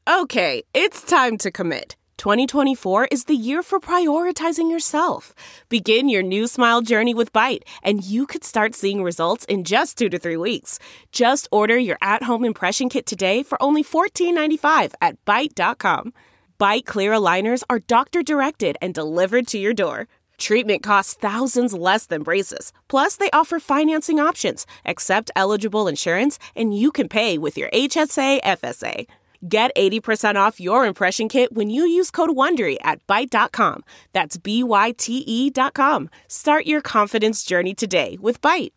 Okay, it's time to commit. 2024 is the year for prioritizing yourself. Begin your new smile journey with Byte, and you could start seeing results in just 2 to 3 weeks. Just order your at-home impression kit today for only $14.95 at Byte.com. Byte Clear aligners are doctor-directed and delivered to your door. Treatment costs thousands less than braces. Plus, they offer financing options, accept eligible insurance, and you can pay with your HSA FSA. Get 80% off your impression kit when you use code WONDERY at Byte.com. That's BYTE.com. Start your confidence journey today with Byte.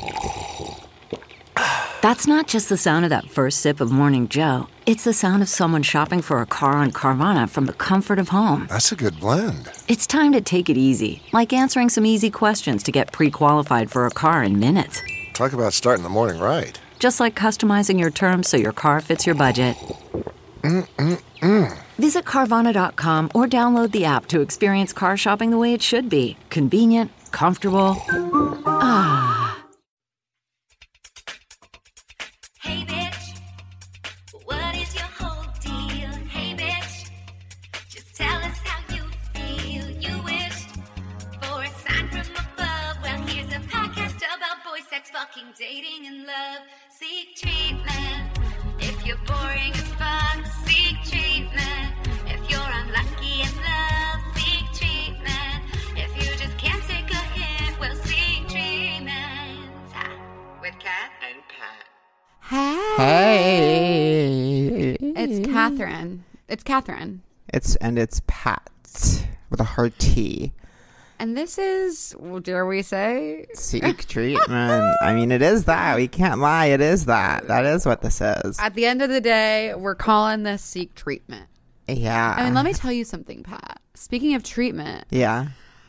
That's not just the sound of that first sip of Morning Joe. It's the sound of someone shopping for a car on Carvana from the comfort of home. That's a good blend. It's time to take it easy, like answering some easy questions to get pre-qualified for a car in minutes. Talk about starting the morning right. Just like customizing your terms so your car fits your budget. Visit Carvana.com or download the app to experience car shopping the way it should be. Convenient, comfortable. Ah. Hey bitch, what is your whole deal? Hey bitch, just tell us how you feel. You wished for a sign from above. Well, here's a podcast about boy sex, fucking, dating, and love. Seek treatment if you're boring as fuck. Seek treatment if you're unlucky in love. Seek treatment if you just can't take a hint. Well, seek treatment with Kat and Pat. Hey. It's Catherine. It's Pat with a hard T. And this is, dare we say? Seek treatment. I mean, it is that. We can't lie. It is that. That is what this is. At the end of the day, we're calling this Seek Treatment. Yeah. I mean, let me tell you something, Pat. Speaking of treatment. Yeah.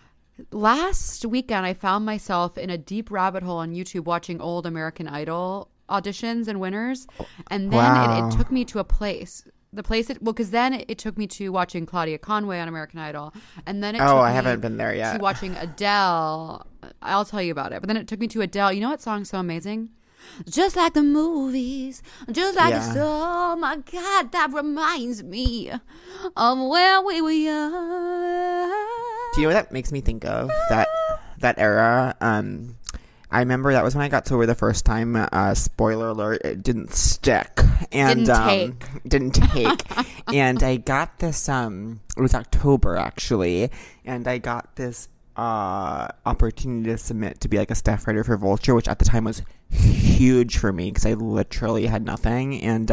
Last weekend, I found myself in a deep rabbit hole on YouTube watching old American Idol auditions and winners. And then it took me to a place. Because then it took me to watching Claudia Conway on American Idol. And then it took I me haven't been there yet. to watching Adele. I'll tell you about it. But then it took me to Adele. You know what song's so amazing? Just like the movies, just like the song. My God, that reminds me of where we were young. Do you know what that makes me think of? That era. I remember that was when I got sober the first time. Spoiler alert, it didn't stick. And didn't take. And I got this, it was October actually, and I got this opportunity to submit to be like a staff writer for Vulture, which at the time was huge for me because I literally had nothing. And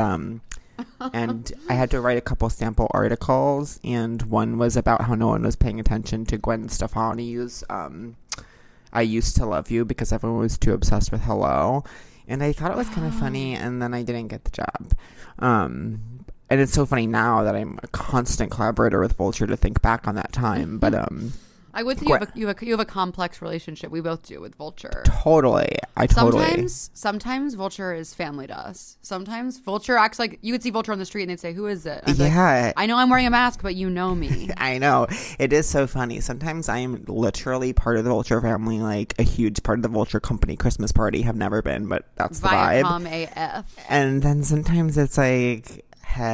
I had to write a couple sample articles, and one was about how no one was paying attention to Gwen Stefani's I Used to Love You because everyone was too obsessed with Hello. And I thought it was kind of funny, and then I didn't get the job. And it's so funny now that I'm a constant collaborator with Vulture to think back on that time. But I would say you have a complex relationship. We both do with Vulture. Totally. Sometimes Vulture is family to us. Sometimes Vulture acts like you would see Vulture on the street and they'd say, "Who is it?" Yeah. I know I'm wearing a mask, but you know me. I know. It is so funny. Sometimes I am literally part of the Vulture family, like a huge part of the Vulture company Christmas party. Have never been, but that's the vibe. Viacom AF. And then sometimes it's like,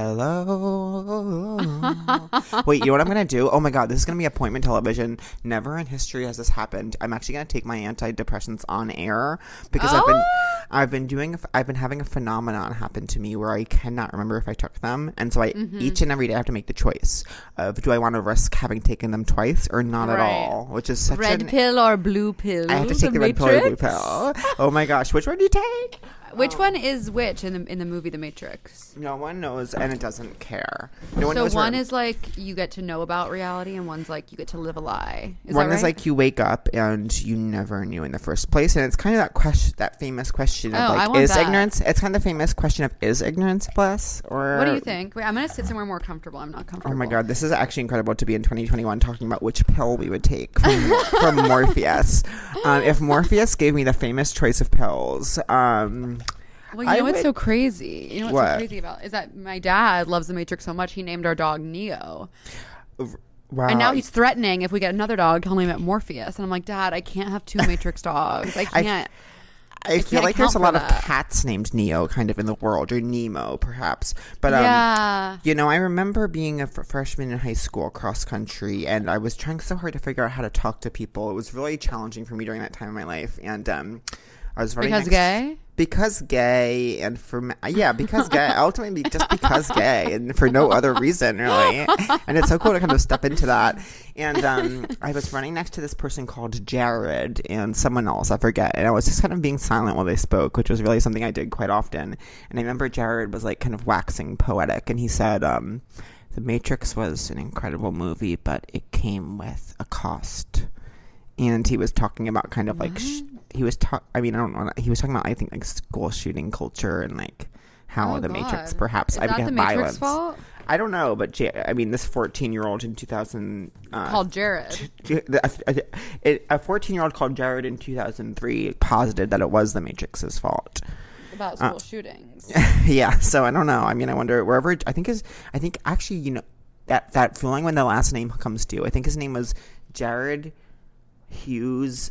hello. Wait, you know what I'm going to do? Oh my God, this is going to be appointment television. Never in history has this happened. I'm actually going to take my antidepressants on air because I've been having a phenomenon happen to me where I cannot remember if I took them. And so each and every day I have to make the choice of, do I want to risk having taken them twice or not at all? Which is such red pill or blue pill. I have to take the red pill or blue pill. Oh my gosh, which one do you take? Which one is which in the movie The Matrix? No one knows, and it doesn't care. No one so knows one is like you get to know about reality, and one's like you get to live a lie. One is like you wake up and you never knew in the first place, and it's kind of that famous question of like, is ignorance? It's kind of the famous question of, is ignorance bliss? Or what do you think? Wait, I'm gonna sit somewhere more comfortable. I'm not comfortable. Oh my God, this is actually incredible to be in 2021 talking about which pill we would take from Morpheus. If Morpheus gave me the famous choice of pills. Well, you know what's so crazy? You know what's so crazy about is that my dad loves The Matrix so much he named our dog Neo. Wow. And now he's threatening if we get another dog, he'll name it Morpheus. And I'm like, Dad, I can't have two Matrix dogs. I can't. I feel can't like there's a account lot for of that. cats named Neo kind of in the world, or Nemo perhaps. But Yeah. you know, I remember being a freshman in high school, cross country, and I was trying so hard to figure out how to talk to people. It was really challenging for me during that time in my life, and I was running because gay, and because gay, ultimately just because gay, and for no other reason really. And it's so cool to kind of step into that. And I was running next to this person called Jared and someone else, I forget, and I was just kind of being silent while they spoke, which was really something I did quite often. And I remember Jared was like kind of waxing poetic, and he said, "The Matrix was an incredible movie, but it came with a cost." And he was talking about kind of like he was talking about, I think, like school shooting culture and like how the Matrix perhaps Is that the Matrix fault? I don't know, but this 14-year-old in 2000 called Jared. A 14-year-old called Jared in 2003 posited that it was the Matrix's fault About school shootings. Yeah, so I don't know. I mean, I wonder wherever I think actually, you know, that feeling when the last name comes due. I think his name was Jared Hughes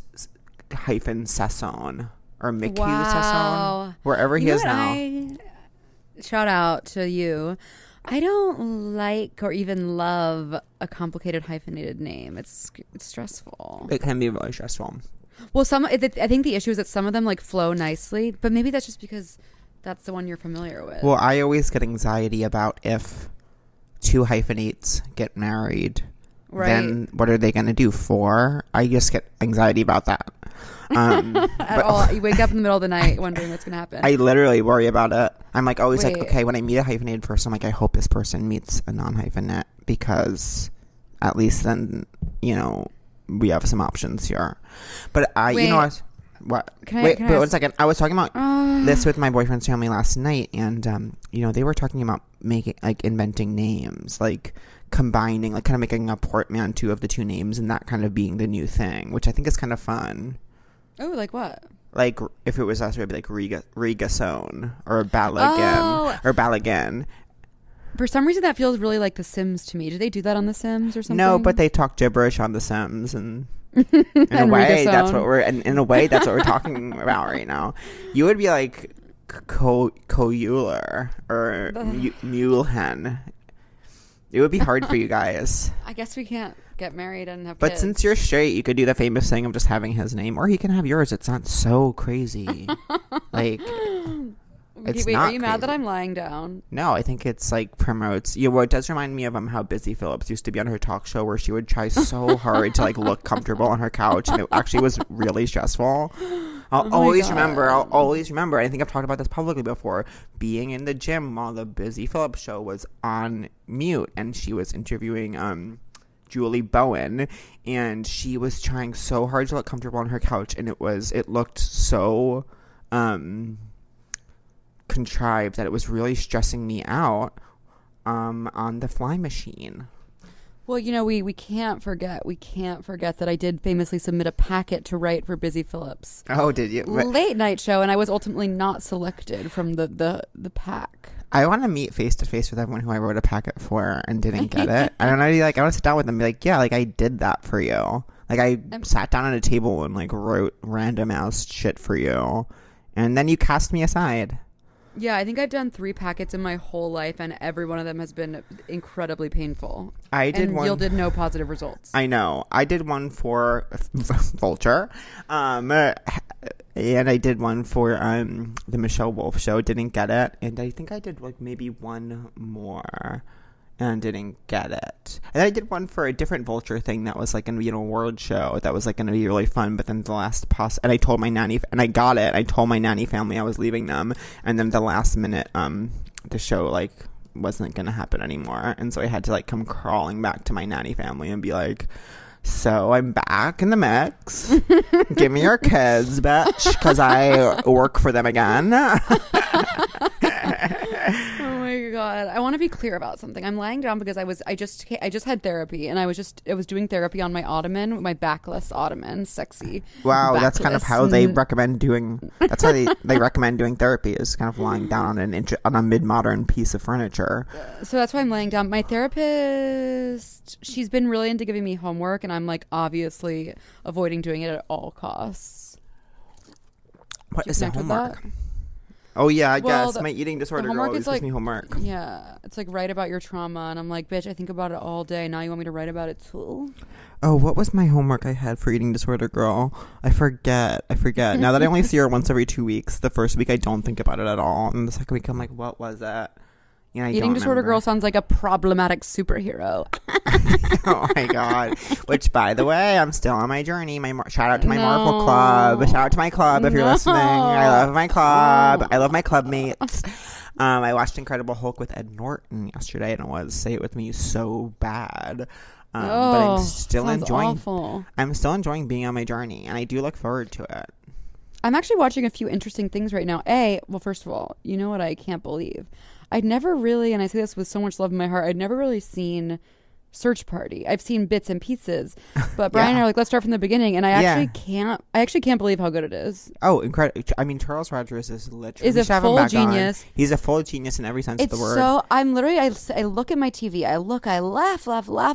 Sasson or Mick Hughes Sasson, wherever he is now. Shout out to you. I don't like or even love a complicated hyphenated name. It's stressful. It can be really stressful. Well, I think the issue is that some of them like flow nicely, but maybe that's just because that's the one you're familiar with. Well, I always get anxiety about if two hyphenates get married. Right. Then what are they going to do? 4? I just get anxiety about that. You wake up in the middle of the night wondering what's going to happen. I literally worry about it. I'm like always like, okay, when I meet a hyphenated person, I'm like, I hope this person meets a non-hyphenate, because at least then, you know, we have some options here. But you know what? Wait, 1 second. I was talking about this with my boyfriend's family last night, and you know, they were talking about inventing names, like combining, like kind of making a portmanteau of the two names, and that kind of being the new thing, which I think is kind of fun. Oh, like what? Like if it was us, it would be like Rigasone or Balagan. For some reason, that feels really like The Sims to me. Do they do that on The Sims or something? No, but they talk gibberish on The Sims, and in a way, that's what we're talking about right now. You would be like Coeuler or Mulehen. It would be hard for you guys. I guess we can't get married and have kids. But since you're straight, you could do the famous thing of just having his name, or he can have yours. It's not so crazy. Like, it's not. Are you mad that I'm lying down? No, I think it's like promotes. Well, it does remind me of how Busy Phillips used to be on her talk show, where she would try so hard to like look comfortable on her couch, and it actually was really stressful. I'll always remember. I think I've talked about this publicly before. Being in the gym while the Busy Phillips show was on mute, and she was interviewing Julie Bowen, and she was trying so hard to look comfortable on her couch, and it looked so contrived that it was really stressing me out on the fly machine. Well, you know, we can't forget that I did famously submit a packet to write for Busy Phillips. Oh, did you? Late night show, and I was ultimately not selected from the pack. I want to meet face to face with everyone who I wrote a packet for and didn't get it. I don't know. Like, I want to sit down with them and be like, yeah, like I did that for you. Like I sat down at a table and like wrote random ass shit for you, and then you cast me aside. Yeah, I think I've done 3 packets in my whole life, and every one of them has been incredibly painful. Yielded no positive results. I know. I did one for Vulture, and I did one for the Michelle Wolf show. Didn't get it, and I think I did like maybe one more, and didn't get it. And I did one for a different Vulture thing that was like going to be an award show that was like going to be really fun, but then the last and I told my nanny, and I got it. I told my nanny family I was leaving them, and then the last minute, the show like wasn't going to happen anymore, and so I had to like come crawling back to my nanny family and be like, so I'm back in the mix. Give me your kids, bitch, because I work for them again. Oh my god! I want to be clear about something. I'm lying down because I just had therapy, and I was doing therapy on my ottoman, my backless ottoman, sexy. Wow, that's kind of how they recommend doing. That's how they recommend doing therapy, is kind of lying down on a mid-modern piece of furniture. So that's why I'm laying down. My therapist, she's been really into giving me homework, and I'm like obviously avoiding doing it at all costs. What Do you is the connect with homework? that? Oh yeah, I Well, guess my eating disorder homework girl is always gives like- me homework. Yeah, it's like write about your trauma, and I'm like, bitch, I think about it all day. Now you want me to write about it too? Oh, what was my homework I had for eating disorder girl? I forget. Now that I only see her once every 2 weeks, the first week I don't think about it at all, and the second week I'm like, what was it? Yeah, Eating disorder girl sounds like a problematic superhero. Oh my god! Which, by the way, I'm still on my journey. Shout out to my Marvel Club. Shout out to my club if you're listening. I love my club. I love my club mates. I watched Incredible Hulk with Ed Norton yesterday, and it was Say It With Me so bad. But I'm still enjoying. Awful. I'm still enjoying being on my journey, and I do look forward to it. I'm actually watching a few interesting things right now. Well, first of all, you know what I can't believe? I'd never really, and I say this with so much love in my heart, I'd never really seen Search Party. I've seen bits and pieces, but Brian and I are like, let's start from the beginning, and I actually can't believe how good it is. Oh, incredible! I mean, Charles Rogers is literally a full genius. He's a full genius in every sense of the word. So I'm literally, I look at my TV, I laugh,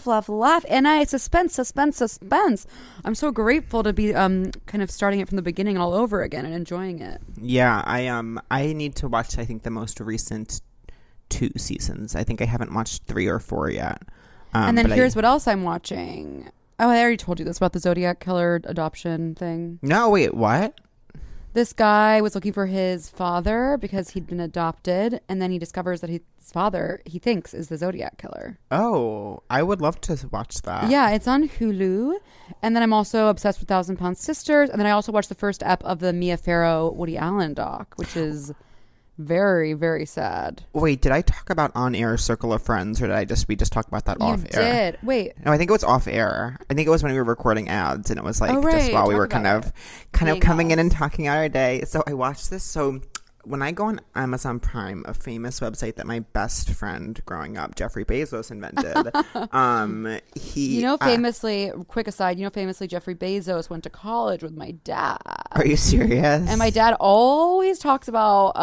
and I suspense. I'm so grateful to be kind of starting it from the beginning all over again and enjoying it. Yeah, I need to watch, I think, the most recent 2 seasons. I think I haven't watched 3 or 4 yet. And then here's what else I'm watching. Oh, I already told you this about the Zodiac Killer adoption thing. No, wait, what? This guy was looking for his father because he'd been adopted, and then he discovers that his father, he thinks, is the Zodiac Killer. Oh, I would love to watch that. Yeah, it's on Hulu. And then I'm also obsessed with 1,000 Pound Sisters. And then I also watched the first ep of the Mia Farrow Woody Allen doc, which is very, very sad. Wait, did I talk about On Air Circle of Friends, or did we just talk about that off air? You did. Wait. No, I think it was off air. I think it was when we were recording ads, and it was like right. just while we were kind of coming in us. and talking out our day. So I watched this. So when I go on Amazon Prime, a famous website that my best friend growing up, Jeffrey Bezos, invented, famously, quick aside, famously Jeffrey Bezos went to college with my dad. Are you serious? And my dad always talks about,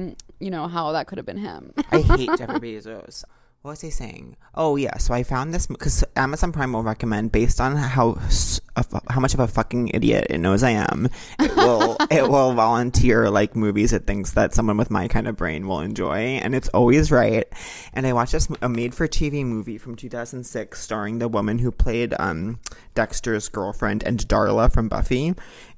how that could have been him. I hate Jeffrey Bezos. What was he saying? Oh yeah, so I found this because Amazon Prime will recommend based on how much of a fucking idiot it knows I am. It will volunteer like movies it thinks that someone with my kind of brain will enjoy, and it's always right. And I watched a made-for-TV movie from 2006 starring the woman who played Dexter's girlfriend and Darla from Buffy,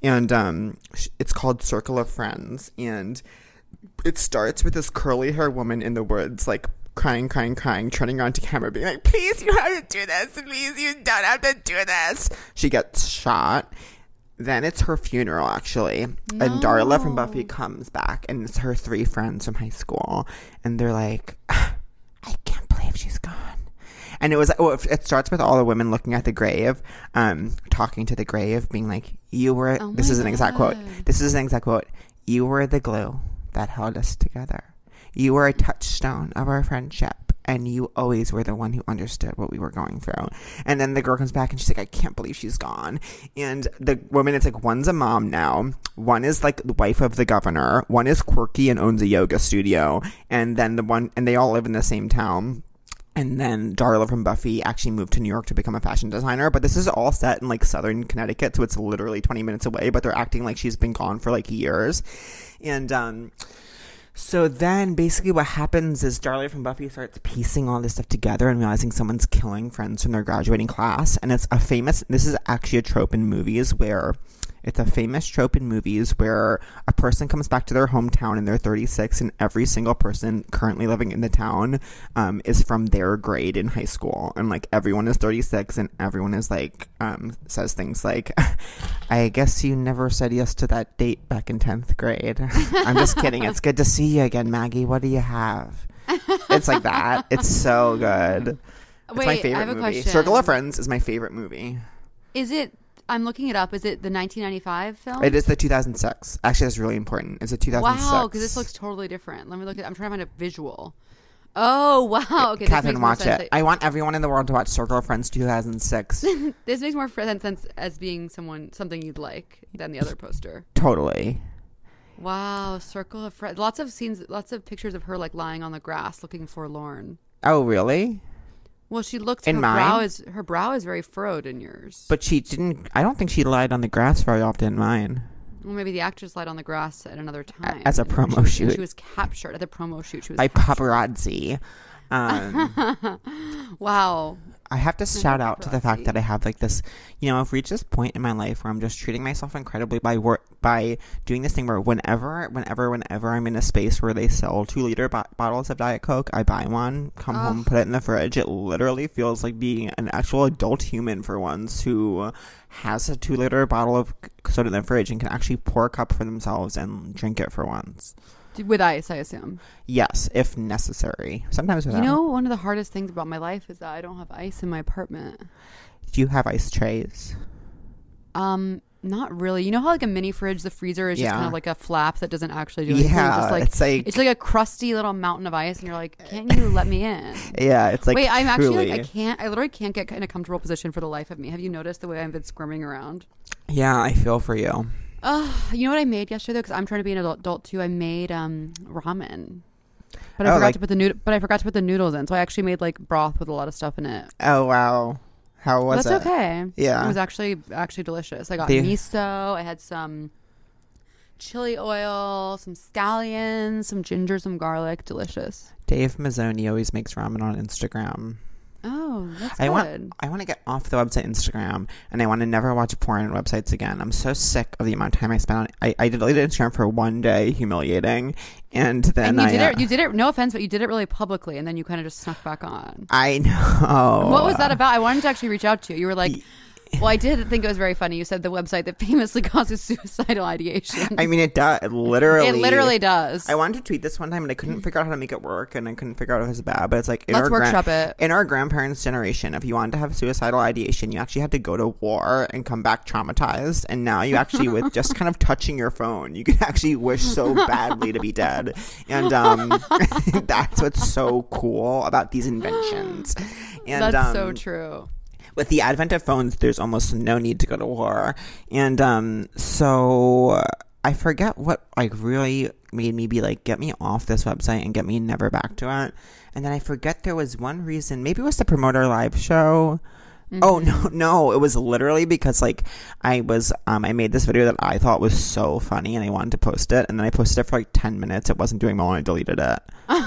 and it's called Circle of Friends, and it starts with this curly hair woman in the woods, like crying, turning around to camera, being like, please, you have to do this. Please, you don't have to do this. She gets shot. Then it's her funeral, actually. No. And Darla from Buffy comes back, and it's her 3 friends from high school. And they're like, I can't believe she's gone. And it was, it starts with all the women looking at the grave, talking to the grave, being like, this is an exact quote. This is an exact quote. You were the glue that held us together. You were a touchstone of our friendship, and you always were the one who understood what we were going through. And then the girl comes back, and she's like, I can't believe she's gone. And the woman, it's like, one's a mom now. One is like the wife of the governor. One is quirky and owns a yoga studio. And then and they all live in the same town. And then Darla from Buffy actually moved to New York to become a fashion designer. But this is all set in like southern Connecticut, so it's literally 20 minutes away. But they're acting like she's been gone for like years. And so then basically what happens is Darla from Buffy starts piecing all this stuff together and realizing someone's killing friends from their graduating class. And this is actually a trope in movies where It's a famous trope in movies where a person comes back to their hometown and they're 36, and every single person currently living in the town is from their grade in high school. And, like, everyone is 36, and everyone is, like, says things like, I guess you never said yes to that date back in 10th grade. I'm just kidding. It's good to see you again, Maggie. What do you have? It's like that. It's so good. It's my favorite I have a movie. question. Circle of Friends is my favorite movie. Is it? I'm looking it up. Is it the 1995 film? It is the 2006. Actually, that's really important. It's a 2006. Wow, because this looks totally different. Let me look at. I'm trying to find a visual. Oh wow! Okay, Catherine, watch it. I want everyone in the world to watch Circle of Friends 2006. This makes more sense as being something you'd like than the other poster. Totally. Wow, Circle of Friends. Lots of scenes, lots of pictures of her like lying on the grass, looking forlorn. Oh, really? Well, she looks. In her mine? her brow is very furrowed in yours. But she didn't. I don't think she lied on the grass very often in mine. Well, maybe the actress lied on the grass at another time. As a promo shoot. She was captured at the promo shoot. She was by captured. paparazzi. Wow. I have to shout out to the fact that I have like this, I've reached this point in my life where I'm just treating myself incredibly by doing this thing where whenever I'm in a space where they sell 2-liter bottles of Diet Coke, I buy one, come home, put it in the fridge. It literally feels like being an actual adult human for once who has a 2-liter bottle of soda in the fridge and can actually pour a cup for themselves and drink it for once. With ice, I assume. Yes, if necessary. Sometimes without. One of the hardest things about my life is that I don't have ice in my apartment. Do you have ice trays? Not really. You know how like a mini fridge, the freezer is just kind of like a flap that doesn't actually do anything. Yeah, it's like a crusty little mountain of ice, and you're like, can't you let me in? Yeah, it's like. Wait, I'm actually like I literally can't get in a comfortable position for the life of me. Have you noticed the way I've been squirming around? Yeah, I feel for you. You know what I made yesterday though, because I'm trying to be an adult too. I made ramen, but I forgot to put the noodles in. So I actually made like broth with a lot of stuff in it. Oh wow, how was it? That's okay. Yeah, it was actually delicious. I got miso. I had some chili oil, some scallions, some ginger, some garlic. Delicious. Dave Mazzoni always makes ramen on Instagram. Oh, that's good. I want to get off the website Instagram, and I want to never watch porn websites again. I'm so sick of the amount of time I spent on it. I deleted Instagram for one day, humiliating, and then you did it. No offense, but you did it really publicly, and then you kind of just snuck back on. I know. What was that about? I wanted to actually reach out to you. You were like. Well, I did think it was very funny. You said the website that famously causes suicidal ideation. I mean, it does. It literally does. I wanted to tweet this one time, and I couldn't figure out how to make it work, and I couldn't figure out if it was bad. But it's like let's workshop it. In our grandparents' generation, if you wanted to have suicidal ideation, you actually had to go to war and come back traumatized. And now you actually, with just kind of touching your phone, you can actually wish so badly to be dead. And that's what's so cool about these inventions. And that's so true. With the advent of phones, there's almost no need to go to war. And so I forget what like really made me be like, get me off this website and get me never back to it. And then I forget there was one reason. Maybe it was to promote our live show. Mm-hmm. Oh, no. It was literally because like I made this video that I thought was so funny and I wanted to post it. And then I posted it for like 10 minutes. It wasn't doing well and I deleted it.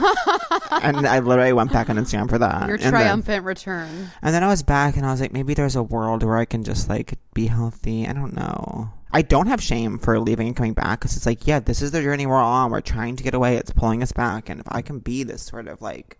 And I literally went back on Instagram for that. Your triumphant return. And then I was back and I was like, maybe there's a world where I can just like be healthy. I don't know. I don't have shame for leaving and coming back because it's like, yeah, this is the journey we're on. We're trying to get away. It's pulling us back. And if I can be this sort of like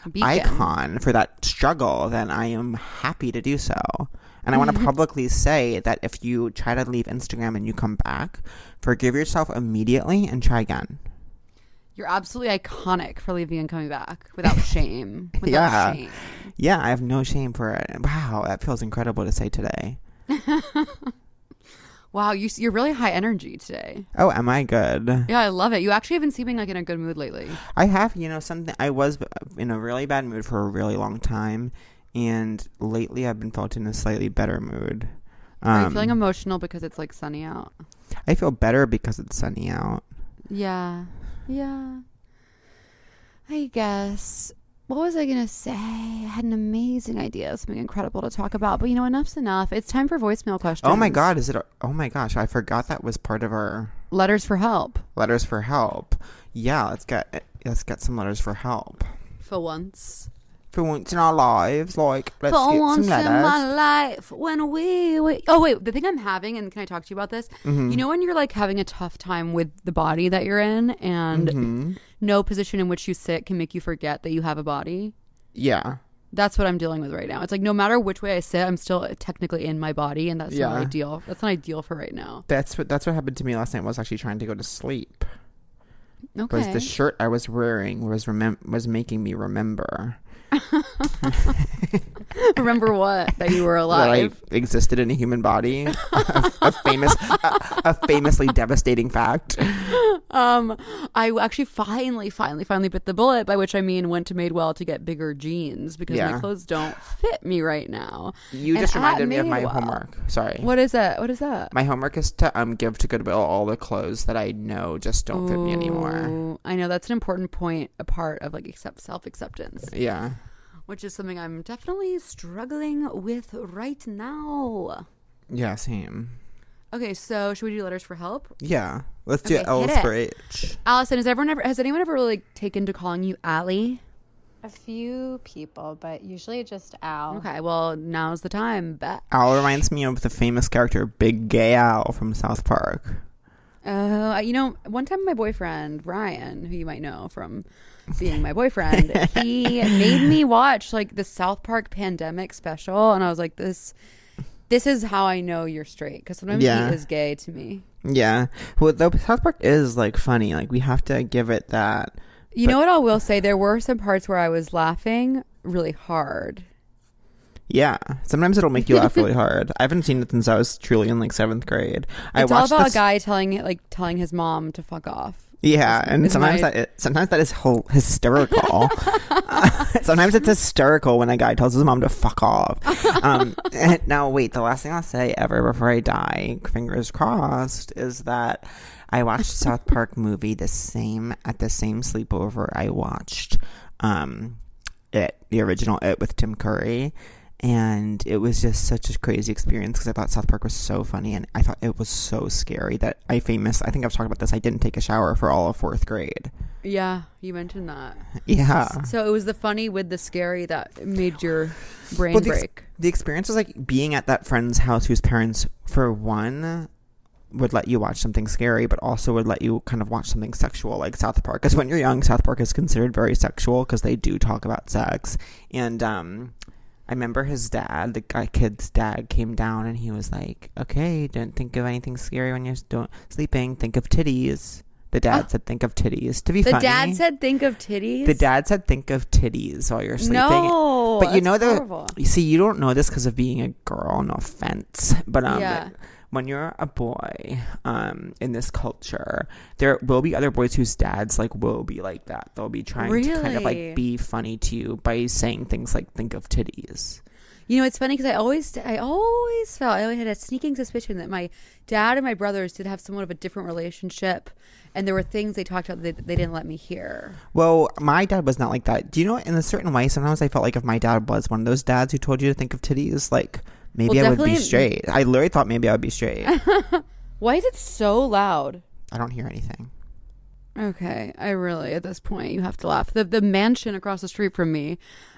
icon for that struggle, then I am happy to do so. And I want to publicly say that if you try to leave Instagram and you come back, forgive yourself immediately and try again. You're absolutely iconic for leaving and coming back without shame. Shame. Yeah, I have no shame for it. Wow, that feels incredible to say today. Wow, you're really high energy today. Oh, am I good? Yeah, I love it. You actually have been seeming like in a good mood lately. I have, something. I was in a really bad mood for a really long time, and lately I've been felt in a slightly better mood. Are you feeling emotional because it's like sunny out? I feel better because it's sunny out. Yeah. I guess. What was I going to say? I had an amazing idea, something incredible to talk about. But, enough's enough. It's time for voicemail questions. Oh, my God. Oh, my gosh. I forgot that was part of our... Letters for help. Letters for help. Yeah, let's get some letters for help. For once. For once in our lives. Like, let's for get once some letters. in my life when we... Oh, wait. The thing I'm having, and can I talk to you about this? Mm-hmm. You know when you're, like, having a tough time with the body that you're in and no position in which you sit can make you forget that you have a body? Yeah. That's what I'm dealing with right now. It's like no matter which way I sit, I'm still technically in my body, and that's not ideal. That's not ideal for right now. That's what happened to me last night. I was actually trying to go to sleep. Okay. Because the shirt I was wearing was making me remember. Remember what? That you were alive? That I existed in a human body. a famously devastating fact. I actually finally bit the bullet, by which I mean went to Madewell to get bigger jeans because my clothes don't fit me right now. You just reminded me of my homework. Sorry. What is that? My homework is to give to Goodwill all the clothes that I know just don't fit me anymore. I know that's an important point, a part of like self-acceptance. Yeah. Which is something I'm definitely struggling with right now. Yeah, same. Okay, so should we do letters for help? Yeah. Let's do Okay, L's hit it. for H. Allison, has anyone ever really taken to calling you Allie? A few people, but usually just Al. Okay, well, now's the time. Al reminds me of the famous character Big Gay Al from South Park. One time my boyfriend, Ryan, who you might know from being my boyfriend, he made me watch like the South Park pandemic special. And I was like, this is how I know you're straight. Because sometimes he is gay to me. Yeah. Well, though South Park is like funny. Like we have to give it that. You know what I will say? There were some parts where I was laughing really hard. Yeah, sometimes it'll make you laugh really hard. I haven't seen it since I was truly in like 7th grade. It's all about a guy telling his mom to fuck off. Yeah, and sometimes that is hysterical. Sometimes it's hysterical when a guy tells his mom to fuck off. Now, wait, the last thing I'll say ever before I die, fingers crossed, is that I watched South Park movie at the same sleepover I watched the original It with Tim Curry. And it was just such a crazy experience because I thought South Park was so funny, and I thought it was so scary that I think I've talked about this, I didn't take a shower for all of 4th grade. Yeah, you mentioned that. Yeah. So it was the funny with the scary that made your brain break. The experience was like being at that friend's house whose parents, for one, would let you watch something scary, but also would let you kind of watch something sexual like South Park. Because when you're young, South Park is considered very sexual because they do talk about sex. And I remember his dad, the kid's dad, came down and he was like, okay, don't think of anything scary when you're sleeping. Think of titties. The dad said, think of titties. To be funny. The dad said, think of titties? The dad said, think of titties while you're sleeping. No, but you know horrible. You see, you don't know this because of being a girl, no offense. But when you're a boy in this culture, there will be other boys whose dads like will be like that. They'll be trying to kind of like be funny to you by saying things like think of titties. You know, it's funny because I always felt, I had a sneaking suspicion that my dad and my brothers did have somewhat of a different relationship, and there were things they talked about that they didn't let me hear. Well, my dad was not like that. Do you know, in a certain way, sometimes I felt like if my dad was one of those dads who told you to think of titties, like maybe I would be straight. I literally thought maybe I would be straight. Why is it so loud? I don't hear anything. Okay, I really, at this point, you have to laugh. The mansion across the street from me,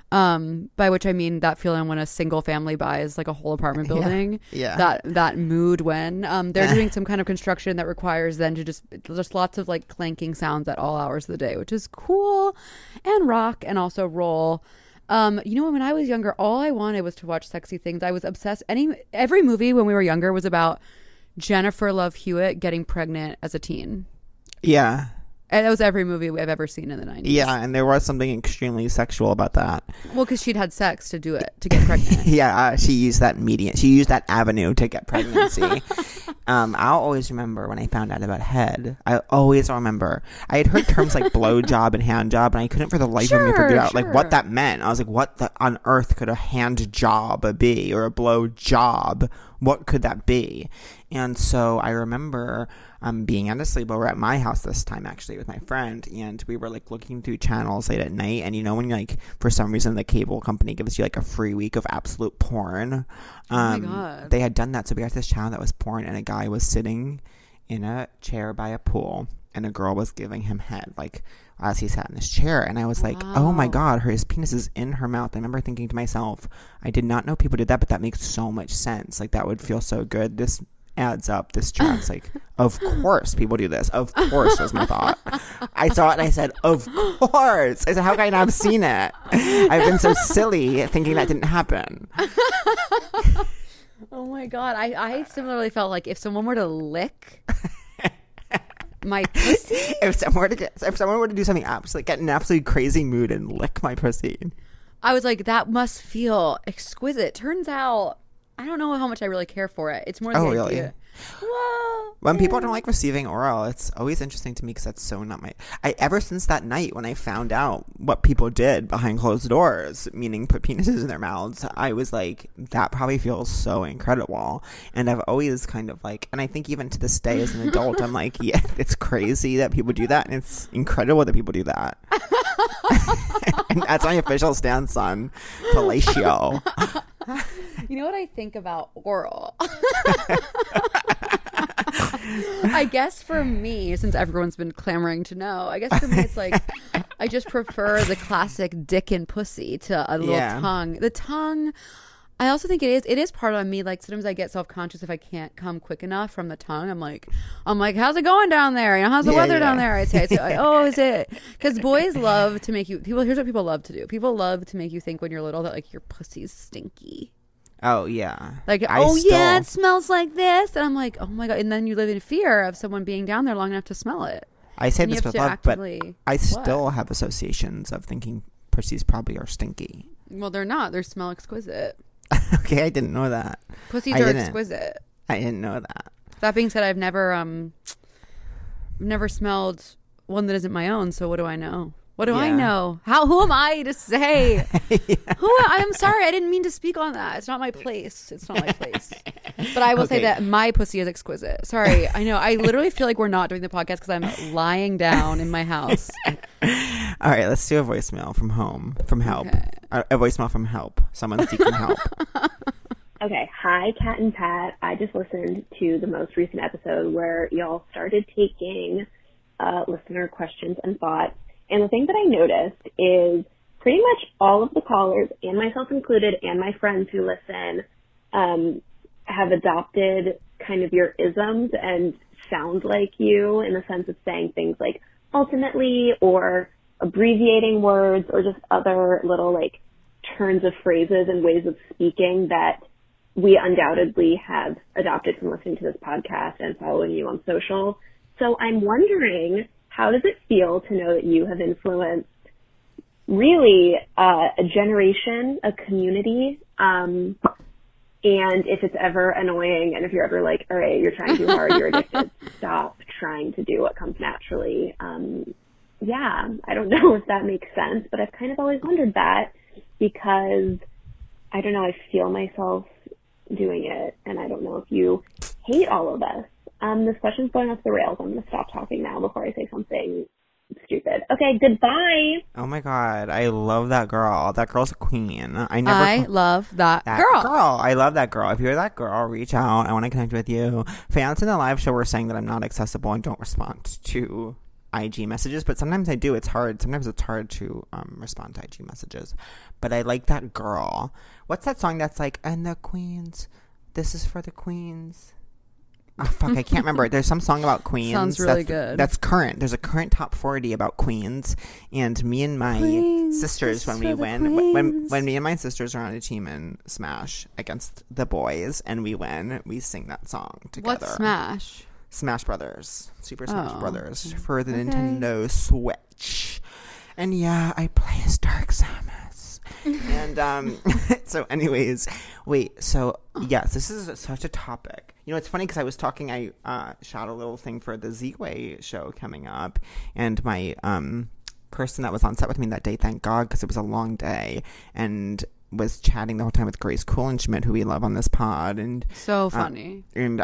by which I mean that feeling when a single family buys like a whole apartment building. Yeah. That mood when they're doing some kind of construction that requires them to just lots of like clanking sounds at all hours of the day, which is cool and rock and also roll. You know, when I was younger, all I wanted was to watch sexy things. I was obsessed. Every movie when we were younger was about Jennifer Love Hewitt getting pregnant as a teen. Yeah. And that was every movie I've ever seen in the 90s. Yeah, and there was something extremely sexual about that. Well, because she'd had sex to do it, to get pregnant. Yeah, she used that avenue to get pregnancy. I'll always remember when I found out about head. I always remember. I had heard terms like blow job and hand job, and I couldn't for the life of me figure out like what that meant. I was like, what on earth could a hand job be, or a blow job? What could that be? And so I remember being at a sleepover at my house this time, actually, with my friend, and we were like looking through channels late at night, and you know when you like for some reason the cable company gives you like a free week of absolute porn. Oh my God. They had done that, so we got this channel that was porn, and a guy was sitting in a chair by a pool, and a girl was giving him head like as he sat in this chair, and I was like, oh my God, his penis is in her mouth. I remember thinking to myself, I did not know people did that, but that makes so much sense. Like that would feel so good. This adds up. This tracks. Like, of course people do this. Of course was my thought. I saw it and I said, of course. I said, how can I not have seen it? I've been so silly thinking that didn't happen. Oh my God. I similarly felt like if someone were to lick my pussy, if someone were to do something absolutely, get in an absolutely crazy mood and lick my pussy, I was like, that must feel exquisite. Turns out I don't know how much I really care for it. It's more the idea. Really? Whoa. When people don't like receiving oral, it's always interesting to me because that's so not my... ever since that night when I found out what people did behind closed doors, meaning put penises in their mouths, I was like, that probably feels so incredible. And I've always kind of like... And I think even to this day as an adult, I'm like, yeah, it's crazy that people do that. And it's incredible that people do that. And that's my official stance on fellatio. You know what I think about oral? I guess for me, since everyone's been clamoring to know, I guess for me it's like I just prefer the classic dick and pussy to a little tongue. The tongue, I also think it is part of me. Like sometimes I get self-conscious if I can't come quick enough from the tongue. I'm like, how's it going down there? You know, how's the weather down there? I say, oh, is it? Because boys love to make you. Here's what people love to do. People love to make you think when you're little that like your pussy's stinky. Oh, yeah. Like, yeah, it smells like this. And I'm like, oh, my God. And then you live in fear of someone being down there long enough to smell it. I say this with love, but I still have associations of thinking pussies probably are stinky. Well, they're not. They smell exquisite. Okay, I didn't know that. Pussies are exquisite. I didn't know that. That being said, I've never smelled one that isn't my own, so what do I know? What do I know? Who am I to say? I'm sorry, I didn't mean to speak on that. It's not my place. But I will say that my pussy is exquisite. Sorry, I know. I literally feel like we're not doing the podcast because I'm lying down in my house. All right, let's do a voicemail from help. Okay. A voicemail from help. Someone seeking help. Okay, hi, Kat and Pat. I just listened to the most recent episode where y'all started taking listener questions and thoughts. And the thing that I noticed is pretty much all of the callers, and myself included, and my friends who listen, have adopted kind of your isms and sound like you in the sense of saying things like ultimately or abbreviating words or just other little like turns of phrases and ways of speaking that we undoubtedly have adopted from listening to this podcast and following you on social. So I'm wondering, how does it feel to know that you have influenced really a generation, a community, and if it's ever annoying and if you're ever like, all right, you're trying too hard, you're addicted, stop trying to do what comes naturally. Yeah, I don't know if that makes sense, but I've kind of always wondered that because, I don't know, I feel myself doing it, and I don't know if you hate all of us. This question's going off the rails. I'm going to stop talking now before I say something stupid. Okay, goodbye. Oh my God, I love that girl. That girl's a queen. I love that girl. I love that girl. If you're that girl, reach out. I want to connect with you. Fans in the live show were saying that I'm not accessible and don't respond to IG messages, but sometimes I do. It's hard. Sometimes it's hard to respond to IG messages. But I like that girl. What's that song that's like, and the queens, this is for the queens? Oh, fuck, I can't remember. There's some song about queens. Sounds really good. That's current. There's a current top 40 about queens. And me and my sisters, when me and my sisters are on a team in Smash against the boys and we win, we sing that song together. What's Smash? Smash Brothers. Super Smash Brothers for the Nintendo Switch. And yeah, I play as Dark Samus. And so anyways, so yes, this is such a topic. You know, it's funny because I was talking, I shot a little thing for the Z-Way show coming up, and my person that was on set with me that day, thank God, because it was a long day, and was chatting the whole time with Grace Kulenschmidt, who we love on this pod, and so funny.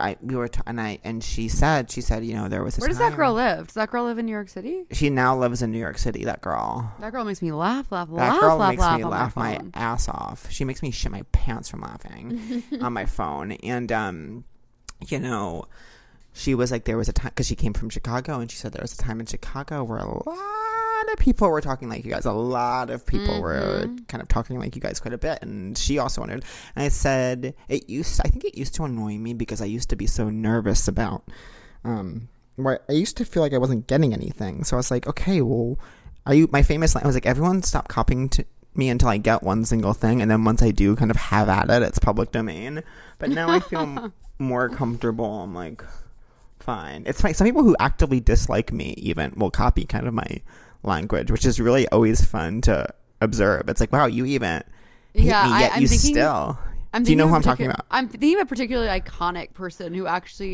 And she said, you know, there was a Where does that girl live? Does that girl live in New York City? She now lives in New York City. That girl. That girl makes me laugh. That girl makes me laugh my ass off. She makes me shit my pants from laughing on my phone. And you know, she was like, there was a time, because she came from Chicago, and she said there was a time in Chicago where a lot of people were talking like you guys. A lot of people were kind of talking like you guys quite a bit, and she also wondered. And I said, I think it used to annoy me because I used to be so nervous about, where I used to feel like I wasn't getting anything. So I was like, okay, well, my famous line was like, everyone stop copying to me until I get one single thing, and then once I do kind of have at it, it's public domain. But now I feel more comfortable. I'm like, fine. It's fine. Some people who actively dislike me even will copy kind of my language, which is really always fun to observe. It's like, wow, you even hate me, yet you still. Do you know who I'm talking about? I'm thinking of a particularly iconic person who actually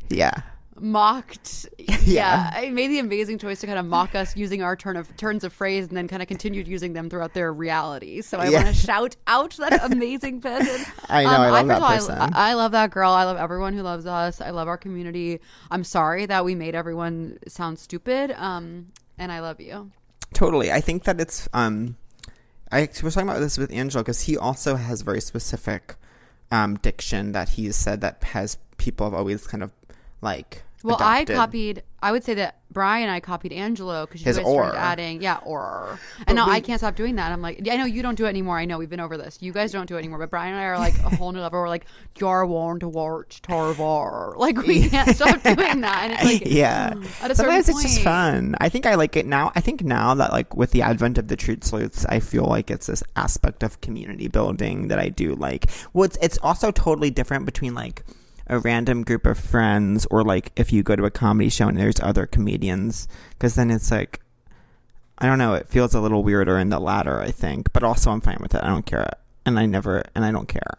mocked made the amazing choice to kind of mock us using our turns of phrase, and then kind of continued using them throughout their reality. So I want to shout out that amazing person. I know, I love that person. I love that girl. I love everyone who loves us. I love our community. I'm sorry that we made everyone sound stupid, and I love you. Totally. I think that it's I was talking about this with Angelo because he also has very specific diction that he's said that has people have always kind of like Well, adopted. I would say that Brian and I copied Angelo because you His guys or. started adding, or. And now I can't stop doing that. I'm like, I know you don't do it anymore. I know we've been over this. You guys don't do it anymore. But Brian and I are like a whole new level. We're like, you're warned to watch Tarvar. Like, we can't stop doing that. And it's like, yeah. At a Sometimes certain it's just point. fun. I think I like it now. I think now that like with the advent of the Truth Sleuths, I feel like it's this aspect of community building that I do like. Well, it's also totally different between like a random group of friends or like if you go to a comedy show and there's other comedians, because then it's like, I don't know, it feels a little weirder in the latter, I think, but also I'm fine with it. I don't care. And I don't care.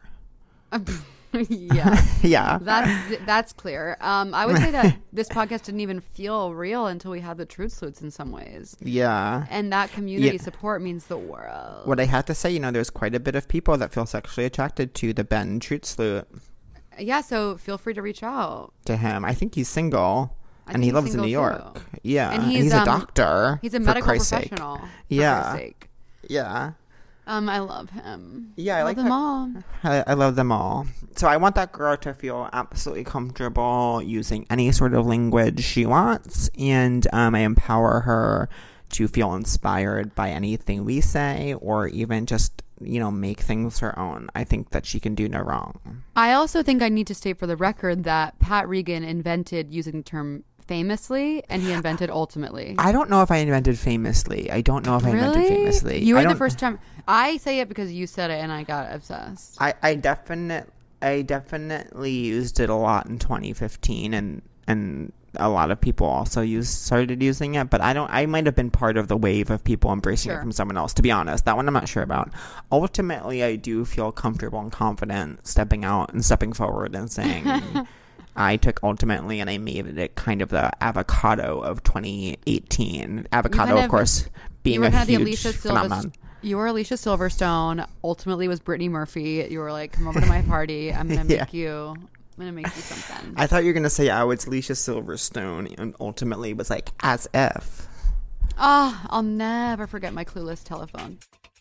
Yeah. Yeah. That's clear. I would say that this podcast didn't even feel real until we had the Truth Sleuths in some ways. Yeah. And that community support means the world. What I have to say, there's quite a bit of people that feel sexually attracted to the Ben Truth Sleuth. Yeah, so feel free to reach out to him. I think he's single. And he lives in New York. Too. Yeah. And he's a doctor. He's a medical professional. Yeah. Yeah. I love him. Yeah, I like them all. I love them all. So I want that girl to feel absolutely comfortable using any sort of language she wants. And I empower her to feel inspired by anything we say or even just make things her own. I think that she can do no wrong. I also think I need to state for the record that Pat Regan invented using the term famously, and he invented ultimately. I don't know if I invented famously. I don't know if I invented famously. You were the first time. I say it because you said it, and I got obsessed. I definitely used it a lot in 2015, and a lot of people also started using it, but I might have been part of the wave of people embracing it from someone else, to be honest. That one I'm not sure about. Ultimately, I do feel comfortable and confident stepping out and stepping forward and saying I took ultimately and I made it kind of the avocado of 2018. Avocado, of course, being a huge phenomenon. You were Alicia Silverstone. Ultimately was Brittany Murphy. You were like, come over to my party. I'm going to make you... I'm going to make you something. I thought you were going to say I was Alicia Silverstone and ultimately was like, as if. I'll never forget my clueless telephone.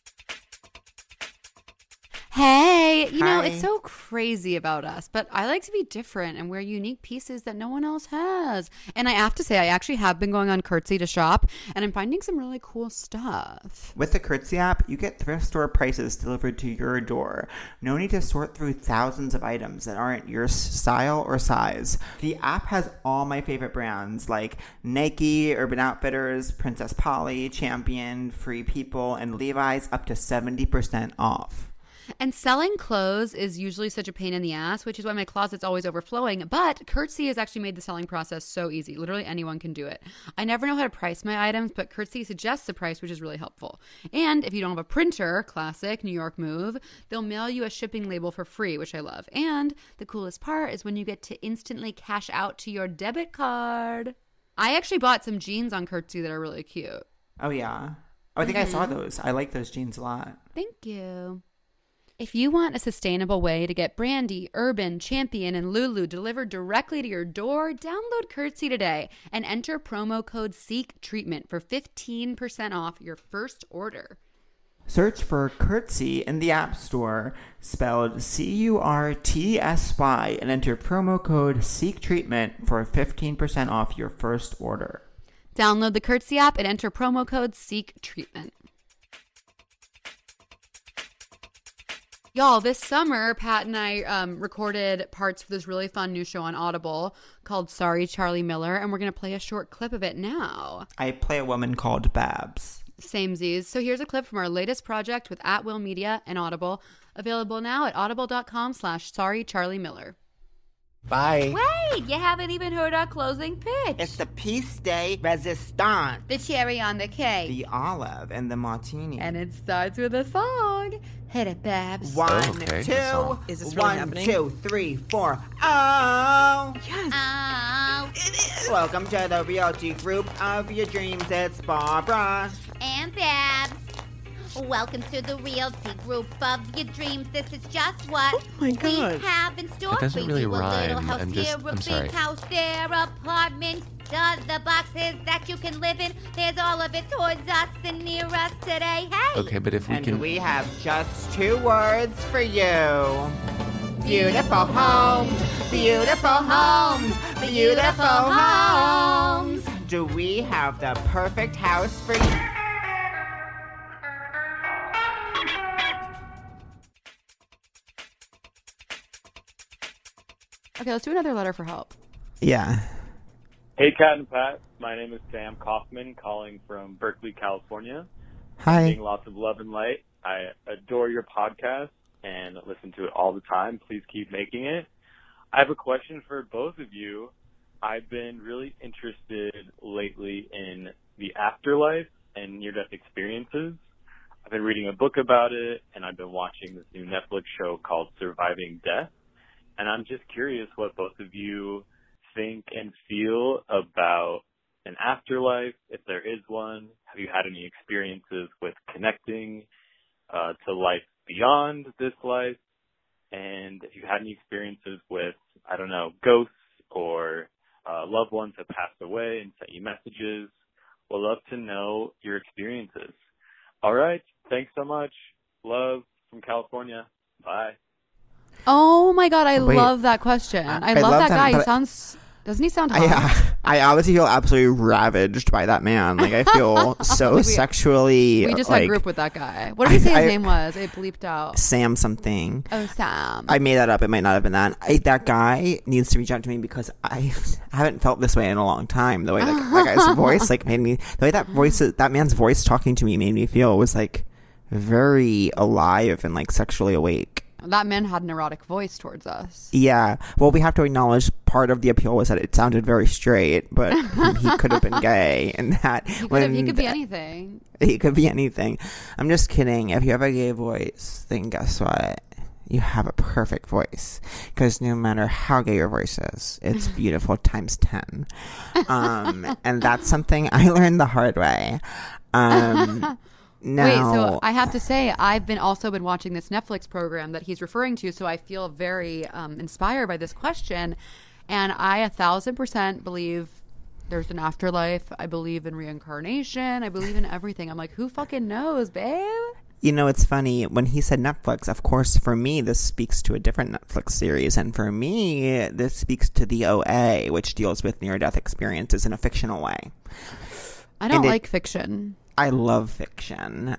Hey, you know, it's so crazy about us, but I like to be different and wear unique pieces that no one else has. And I have to say, I actually have been going on Curtsy to shop, and I'm finding some really cool stuff. With the Curtsy app, you get thrift store prices delivered to your door. No need to sort through thousands of items that aren't your style or size. The app has all my favorite brands like Nike, Urban Outfitters, Princess Polly, Champion, Free People, and Levi's up to 70% off. And selling clothes is usually such a pain in the ass, which is why my closet's always overflowing. But Curtsy has actually made the selling process so easy. Literally anyone can do it. I never know how to price my items, but Curtsy suggests a price, which is really helpful. And if you don't have a printer, classic New York move, they'll mail you a shipping label for free, which I love. And the coolest part is when you get to instantly cash out to your debit card. I actually bought some jeans on Curtsy that are really cute. Oh, yeah. Oh, I think I saw those. I like those jeans a lot. Thank you. If you want a sustainable way to get Brandy, Urban, Champion, and Lulu delivered directly to your door, download Curtsy today and enter promo code SEEK-TREATMENT for 15% off your first order. Search for Curtsy in the App Store, spelled CURTSY, and enter promo code SEEK-TREATMENT for 15% off your first order. Download the Curtsy app and enter promo code SEEK-TREATMENT. Y'all, this summer, Pat and I recorded parts for this really fun new show on Audible called Sorry, Charlie Miller, and we're going to play a short clip of it now. I play a woman called Babs. Samesies. So here's a clip from our latest project with At Will Media and Audible, available now at audible.com/sorrycharliemiller. Bye. Wait, you haven't even heard our closing pitch. It's the piece de resistance. The cherry on the cake. The olive and the martini. And it starts with a song. Hit it, Babs. 1, 2. Is this really happening? 1, 2, 3, 4. Oh! Yes. Oh. It is. Welcome to the Realty Group of Your Dreams. It's Barbara. And Babs. Welcome to the Realty Group of Your Dreams. This is just what my we God. have in store That doesn't for really you. A little rhyme. house I'm here, a big sorry. house there, apartments, the boxes that you can live in. There's all of it towards us and near us today. Hey! Okay, but if we And can... we have just 2 words for you. Beautiful homes, Beautiful homes, beautiful homes. Do we have the perfect house for you? Okay, let's do another letter for help. Yeah. Hey, Kat and Pat. My name is Sam Kaufman, calling from Berkeley, California. Hi. Sending lots of love and light. I adore your podcast and listen to it all the time. Please keep making it. I have a question for both of you. I've been really interested lately in the afterlife and near-death experiences. I've been reading a book about it, and I've been watching this new Netflix show called Surviving Death. And I'm just curious what both of you think and feel about an afterlife, if there is one. Have you had any experiences with connecting to life beyond this life? And if you had any experiences with, I don't know, ghosts or loved ones that passed away and sent you messages, we'd love to know your experiences. All right. Thanks so much. Love from California. Bye. Oh my God, I love that question. I love that guy. He sounds... Doesn't he sound hot? I obviously feel absolutely ravaged by that man. Like, I feel so sexually... We just had a group with that guy. What did he say his name was? It bleeped out. Sam something. Oh, Sam. I made that up. It might not have been that. That guy needs to reach out to me because I haven't felt this way in a long time. The way that guy's voice made me... The way that man's voice talking to me made me feel was like very alive and like sexually awake. That man had an erotic voice towards us. Yeah. Well, we have to acknowledge part of the appeal was that it sounded very straight, but he could have been gay. And that he could be anything. He could be anything. I'm just kidding. If you have a gay voice, then guess what? You have a perfect voice. Because no matter how gay your voice is, it's beautiful times 10. And that's something I learned the hard way. Wait, so I have to say, I've also been watching this Netflix program that he's referring to, so I feel very inspired by this question. And I 1,000% believe there's an afterlife. I believe in reincarnation. I believe in everything. I'm like, who fucking knows, babe? You know, it's funny. When he said Netflix, of course, for me, this speaks to a different Netflix series. And for me, this speaks to the OA, which deals with near-death experiences in a fictional way. I don't like fiction. I love fiction.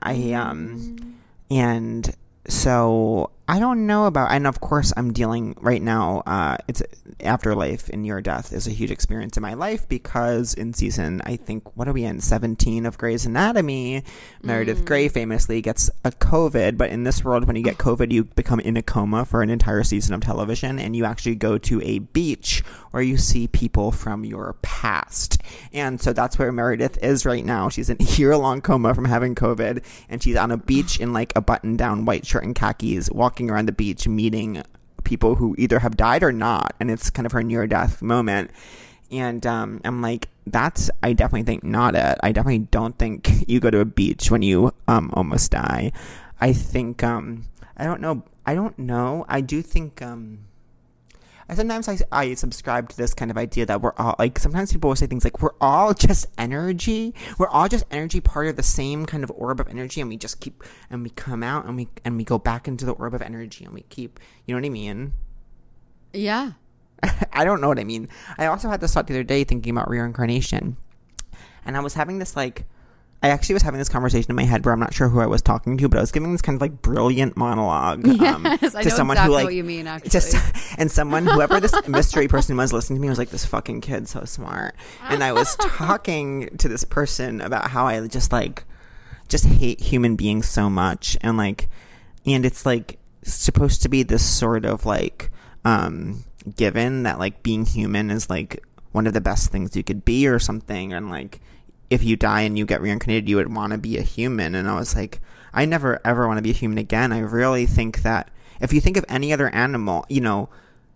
And so I don't know about, and of course I'm dealing right now, it's afterlife and near death is a huge experience in my life because in season, I think, what are we in, 17 of Grey's Anatomy, Meredith Grey famously gets a COVID, but in this world, when you get COVID, you become in a coma for an entire season of television, and you actually go to a beach where you see people from your past. And so that's where Meredith is right now. She's in a year-long coma from having COVID, and she's on a beach in like a button-down white shirt and khakis, walking around the beach, meeting people who either have died or not, and it's kind of her near-death moment. And I'm like, I definitely think not it. I definitely don't think you go to a beach when you almost die. I think I don't know. I do think sometimes I subscribe to this kind of idea that we're all, like, sometimes people will say things like, we're all just energy. We're all just energy, part of the same kind of orb of energy, and we just keep, and we come out, and we go back into the orb of energy, and we keep, you know what I mean? Yeah. I don't know what I mean. I also had this thought the other day thinking about reincarnation, and I was having this, like, I actually was having this conversation in my head where I'm not sure who I was talking to, but I was giving this kind of like brilliant monologue to someone exactly who, like, what you mean, actually. And whoever this mystery person was listening to me was like, this fucking kid's so smart. And I was talking to this person about how I just hate human beings so much, and it's like supposed to be this sort of like given that like being human is like one of the best things you could be or something, and like if you die and you get reincarnated, you would want to be a human. And I was like, I never ever want to be a human again. I really think that if you think of any other animal, you know,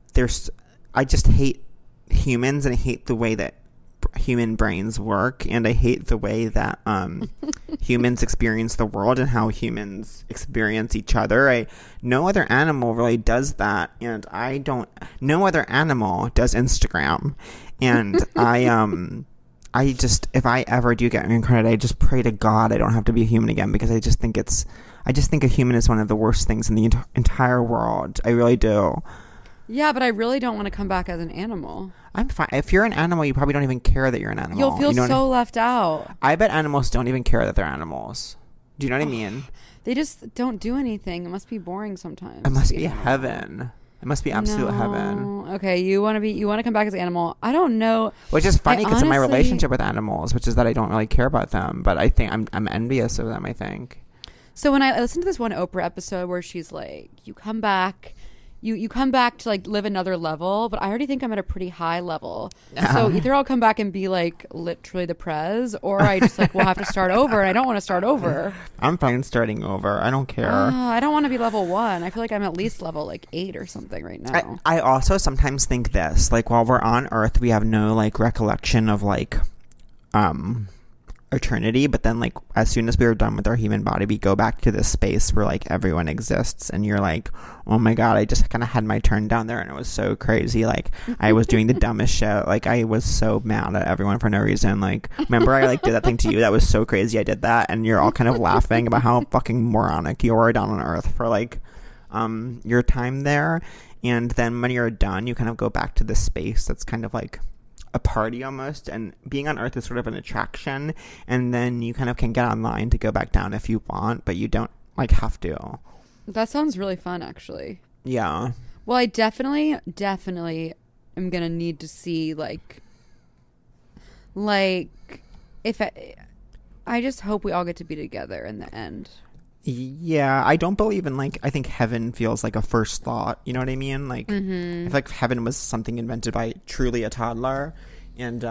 I just hate humans, and I hate the way that human brains work, and I hate the way that humans experience the world and how humans experience each other. No other animal really does that, and no other animal does Instagram. And if I ever do get reincarnated, I just pray to God I don't have to be a human again, because I just think a human is one of the worst things in the entire world. I really do. Yeah, but I really don't want to come back as an animal. I'm fine. If you're an animal, you probably don't even care that you're an animal. You'll feel so left out. I bet animals don't even care that they're animals. Do you know what I mean? They just don't do anything. It must be boring sometimes. It must be heaven. It must be absolute heaven. Okay, you want to come back as an animal. I don't know. Which is funny because of my relationship with animals, which is that I don't really care about them, but I think I'm envious of them, I think. So when I listened to this one Oprah episode where she's like, you come back to like live another level, but I already think I'm at a pretty high level. So either I'll come back and be like literally the prez, or I just like will have to start over, and I don't want to start over. I'm fine starting over. I don't care. I don't want to be level 1. I feel like I'm at least level like 8 or something right now. I also sometimes think this, like while we're on Earth, we have no like recollection of like eternity, but then like as soon as we are done with our human body, we go back to this space where like everyone exists, and you're like, oh my god, I just kind of had my turn down there, and it was so crazy. Like I was doing the dumbest shit. Like I was so mad at everyone for no reason. Like remember I like did that thing to you that was so crazy, I did that, and you're all kind of laughing about how fucking moronic you were down on Earth for like your time there. And then when you're done, you kind of go back to this space that's kind of like a party almost, and being on Earth is sort of an attraction, and then you kind of can get online to go back down if you want, but you don't like have to. That sounds really fun, actually. Yeah. Well, I definitely am gonna need to see like if I just hope we all get to be together in the end. Yeah, I don't believe in like, I think heaven feels like a first thought, you know what I mean? Like I feel like heaven was something invented by truly a toddler, and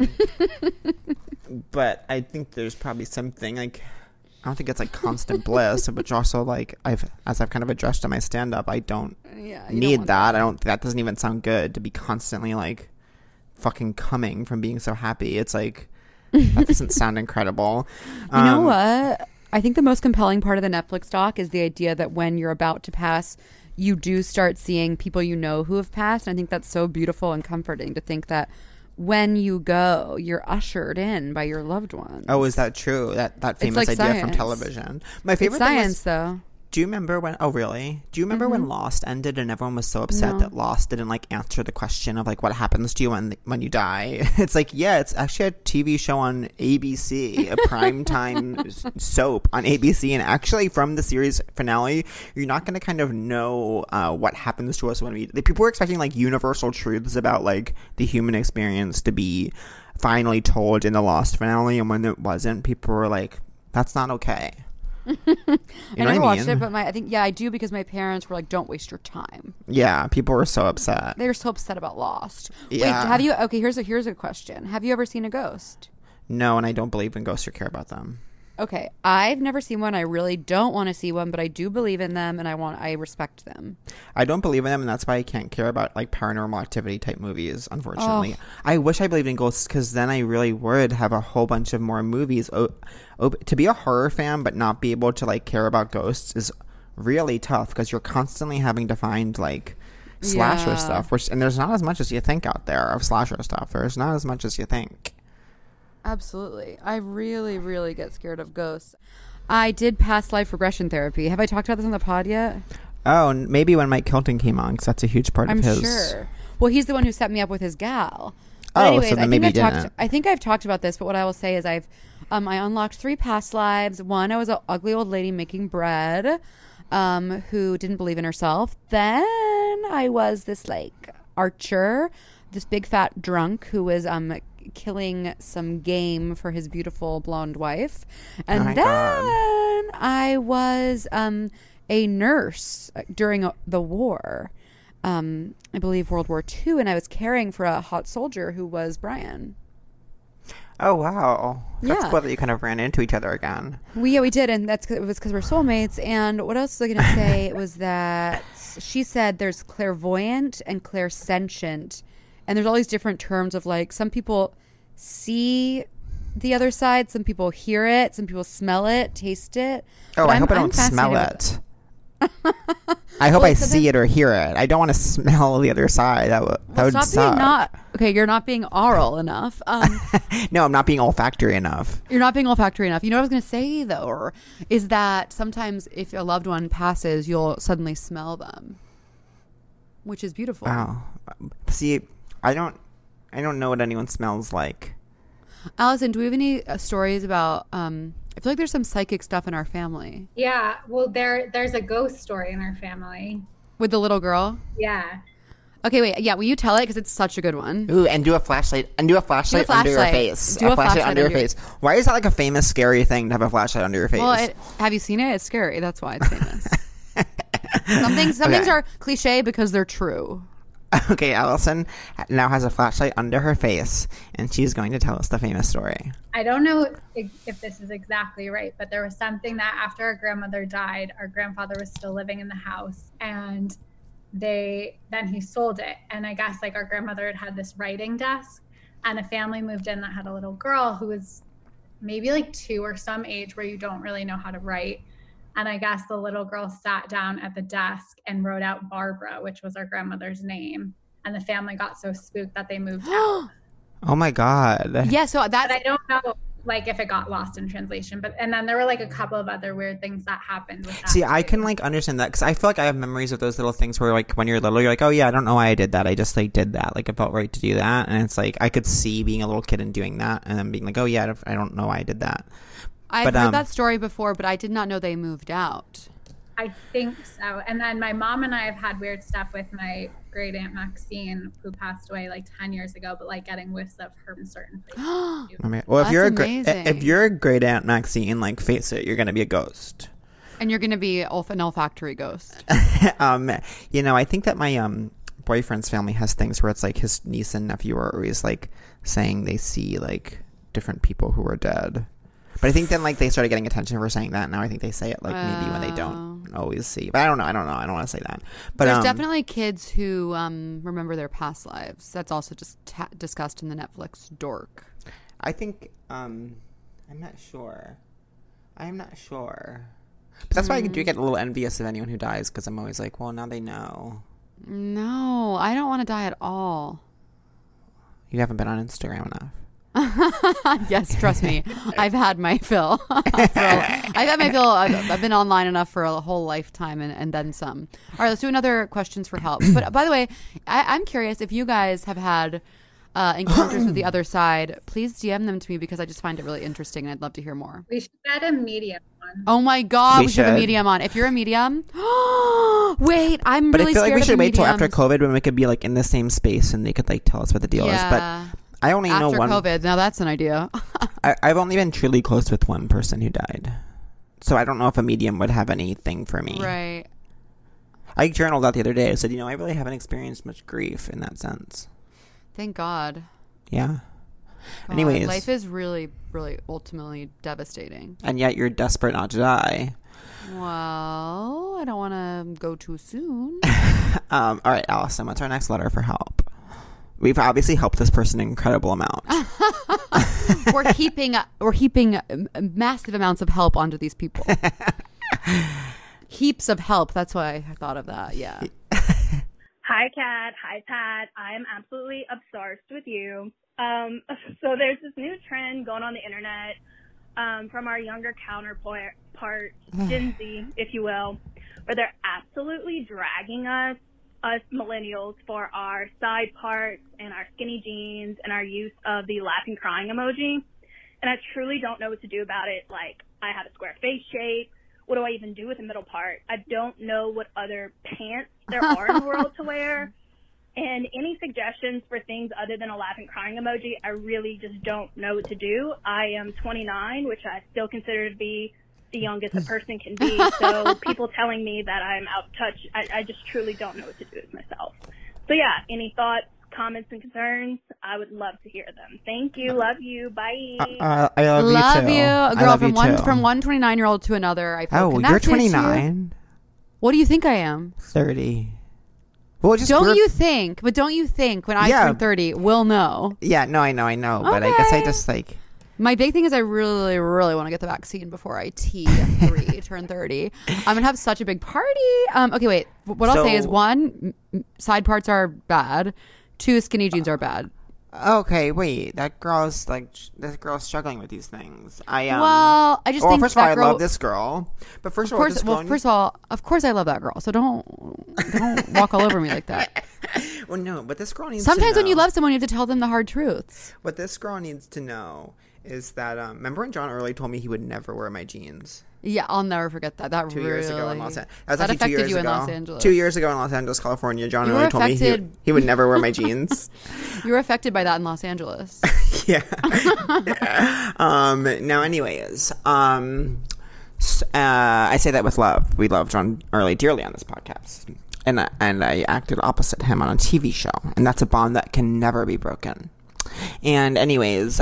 but I think there's probably something like, I don't think it's like constant bliss, which also like as I've kind of addressed in my stand-up, I don't need that. I don't, that doesn't even sound good to be constantly like fucking coming from being so happy. It's like that doesn't sound incredible. You know what? I think the most compelling part of the Netflix doc is the idea that when you're about to pass, you do start seeing people you know who have passed. And I think that's so beautiful and comforting to think that when you go, you're ushered in by your loved ones. Oh, is that true? That famous like idea from television. My favorite it's thing science, was, though. do you remember when? Oh, really? Do you remember when Lost ended and everyone was so upset that Lost didn't like answer the question of like what happens to you when you die? It's like, yeah, it's actually a TV show on ABC, a primetime soap on ABC, and actually from the series finale, you're not going to kind of know what happens to us when we. People were expecting like universal truths about like the human experience to be finally told in the Lost finale, and when it wasn't, people were like, "That's not okay." I never watched it, but I think I do, because my parents were like, "Don't waste your time." Yeah, people were so upset. They were so upset about Lost. Yeah. Wait, have you? Okay, here's a question. Have you ever seen a ghost? No, and I don't believe in ghosts or care about them. Okay, I've never seen one. I really don't want to see one, but I do believe in them, and I respect them. I don't believe in them, and that's why I can't care about like Paranormal Activity type movies, unfortunately. I wish I believed in ghosts, because then I really would have a whole bunch of more movies. To be a horror fan but not be able to like care about ghosts is really tough, because you're constantly having to find like slasher stuff, and there's not as much as you think out there of slasher stuff. There's not as much as you think. Absolutely. I really, really get scared of ghosts. I did past life regression therapy. Have I talked about this on the pod yet? Oh, maybe when Mike Hilton came on, because that's a huge part of his. I'm sure. Well, he's the one who set me up with his gal. But anyways, so then maybe you didn't. I think I've talked about this, but what I will say is I unlocked 3 past lives. One, I was an ugly old lady making bread who didn't believe in herself. Then I was this like archer, this big fat drunk who was killing some game for his beautiful blonde wife. And then I was a nurse during the war, I believe World War II, and I was caring for a hot soldier who was Brian. Oh, wow. That's cool that you kind of ran into each other again. We did, and it was because we're soulmates. And what else was I going to say? It was that she said there's clairvoyant and clairsentient, and there's all these different terms of like, some people see the other side, some people hear it, some people smell it, taste it. Oh, I hope I don't smell it. I hope I see it or hear it. I don't want to smell the other side. That would suck. You're not being oral enough. No, I'm not being olfactory enough. You're not being olfactory enough. You know what I was going to say, though, is that sometimes if a loved one passes, you'll suddenly smell them. which is beautiful. Wow. See, I don't know what anyone smells like. Allison, do we have any stories about? I feel like there's some psychic stuff in our family. Yeah. Well, there's a ghost story in our family with the little girl. Yeah. Okay, wait. Yeah, will you tell it? Because it's such a good one. Ooh, and do a flashlight. Under your face. Do a flashlight under your face. Why is that like a famous, scary thing to have a flashlight under your face? Well, have you seen it? It's scary. That's why it's famous. Some things are cliche because they're true. Okay, Allison now has a flashlight under her face, and she's going to tell us the famous story. I don't know if this is exactly right, but there was something that after our grandmother died, our grandfather was still living in the house, and then he sold it. And I guess like our grandmother had this writing desk, and a family moved in that had a little girl who was maybe like 2 or some age where you don't really know how to write. And I guess the little girl sat down at the desk and wrote out Barbara, which was our grandmother's name. And the family got so spooked that they moved out. Oh my God. Yeah, so but I don't know like if it got lost in translation. And then there were like a couple of other weird things that happened with that. See, I can like understand that because I feel like I have memories of those little things where like when you're little, you're like, oh yeah, I don't know why I did that. I just like did that. Like it felt right to do that. And it's like I could see being a little kid and doing that and then being like, oh yeah, I don't know why I did that. I've heard that story before, but I did not know they moved out. I think so. And then my mom and I have had weird stuff with my great aunt Maxine, who passed away like 10 years ago, but like getting whiffs of her in certain places. Well, if you're a great aunt Maxine, like face it, you're gonna be a ghost. And you're gonna be an olfactory ghost. You know, I think that my boyfriend's family has things where it's like his niece and nephew are always like saying they see like different people who are dead. But I think then like they started getting attention for saying that. Now I think they say it like maybe when they don't always see. But I don't know. I don't want to say that. But there's definitely kids who remember their past lives. That's also just discussed in the Netflix Dork. I think I'm not sure. But that's why I do get a little envious of anyone who dies because I'm always like, well, now they know. No, I don't want to die at all. You haven't been on Instagram enough. Yes, trust me. I've had my fill. I've been online enough for a whole lifetime and then some. All right, let's do another questions for help. But by the way, I'm curious if you guys have had encounters with the other side. Please DM them to me because I just find it really interesting and I'd love to hear more. We should get a medium on. Oh my God, we should have a medium on. If you're a medium, wait, I'm but really scared. But I feel like we should wait till mediums. after COVID when we could be like in the same space and they could like tell us what the deal is. But I only know one. After COVID, now that's an idea. I've only been truly close with one person who died. So I don't know if a medium would have anything for me. Right. I journaled that the other day. I said, I really haven't experienced much grief in that sense. Thank God. Yeah. God, Anyways. Life is really, really ultimately devastating. And yet you're desperate not to die. Well, I don't want to go too soon. All right, Allison, what's our next letter for help? We've obviously helped this person an incredible amount. We're heaping massive amounts of help onto these people. Heaps of help. That's why I thought of that. Yeah. Hi, Kat. Hi, Pat. I'm absolutely obsessed with you. So there's this new trend going on the internet from our younger counterpart, Gen Z, if you will, where they're absolutely dragging us millennials for our side parts and our skinny jeans and our use of the laughing crying emoji. And I truly don't know what to do about it. Like, I have a square face shape. What do I even do with the middle part? I don't know what other pants there are in the world to wear. And any suggestions for things other than a laughing crying emoji, I really just don't know what to do. I am 29, which I still consider to be the youngest a person can be. So people telling me that I'm out of touch, I just truly don't know what to do with myself. So yeah, any thoughts, comments, and concerns, I would love to hear them. Thank you. Love you. Bye. I love you too. A girl from one 29-year-old to another. I feel you're 29. What do you think I am? 30. Well, don't you think when I turn 30, we'll know? Yeah, no, I know. Okay. But I guess I just like... My big thing is I really, really want to get the vaccine before I turn 30. I'm going to have such a big party. Okay, wait. What I'll say is 1, side parts are bad. 2, skinny jeans are bad. Okay, wait. That girl's struggling with these things. Well, I just think first of all, that girl, I love this girl. But first of course, I love that girl. So don't walk all over me like that. Well, no, but this girl needs. Sometimes to know, when you love someone, you have to tell them the hard truths. What this girl needs to know is that remember when John Early told me he would never wear my jeans? Yeah, I'll never forget that. That 2 years ago in Los Angeles. That affected you in Los Angeles. 2 years ago in Los Angeles, California, John Early told me he would never wear my jeans. You were affected by that in Los Angeles. Yeah. Now, anyways, I say that with love. We love John Early dearly on this podcast, and I acted opposite him on a TV show, and that's a bond that can never be broken. And anyways,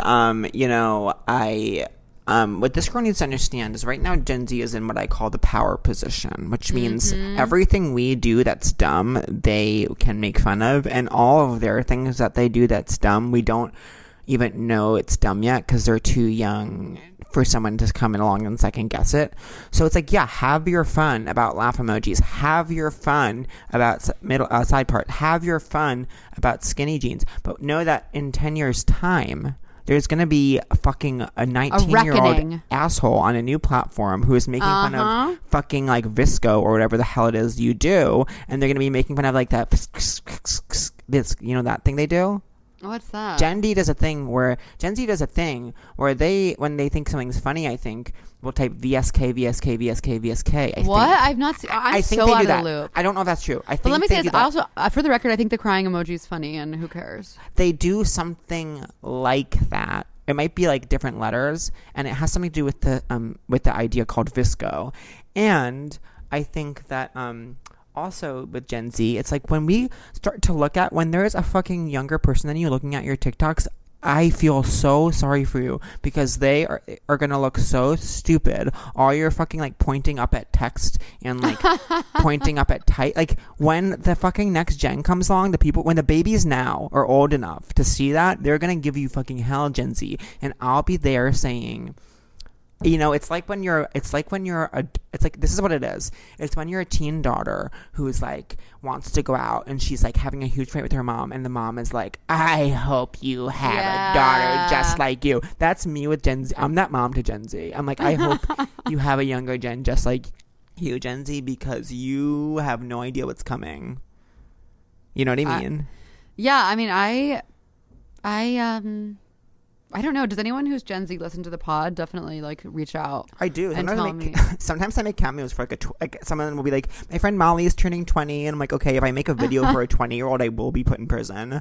what this girl needs to understand is right now Gen Z is in what I call the power position, which means everything we do that's dumb, they can make fun of, and all of their things that they do that's dumb, we don't even know it's dumb yet because they're too young for someone to come along and second guess it. So it's like, yeah, have your fun about laugh emojis, have your fun about side part, have your fun about skinny jeans, but know that in 10 years time there's going to be a 19-year-old asshole on a new platform who is making fun of fucking like Visco or whatever the hell it is you do, and they're going to be making fun of like that this, that thing they do. What's that? Gen Z does a thing where they, when they think something's funny, I think, will type VSK, VSK, VSK, VSK. I've not seen. I think so out of the loop. I don't know if that's true. But let me say this. Also, for the record, I think the crying emoji is funny, and who cares? They do something like that. It might be like different letters, and it has something to do with the idea called Visco. And I think that also with Gen Z, it's like when we start to look at when there's a fucking younger person than you looking at your TikToks, I feel so sorry for you because they are going to look so stupid. All you're fucking like pointing up at text and like pointing up at type. Like when the fucking next gen comes along, when the babies now are old enough to see that, they're going to give you fucking hell, Gen Z. And I'll be there saying, it's like this is what it is. It's when you're a teen daughter who's like wants to go out and she's like having a huge fight with her mom, and the mom is like, I hope you have a daughter just like you. That's me with Gen Z. I'm that mom to Gen Z. I'm like, I hope you have a younger gen just like you, Gen Z, because you have no idea what's coming. You know what I mean? I don't know. Does anyone who's Gen Z listen to the pod? Definitely like reach out. I do. And sometimes I make cameos for like someone will be like, my friend Molly is turning 20, and I'm like, okay, if I make a video for a 20-year-old, I will be put in prison.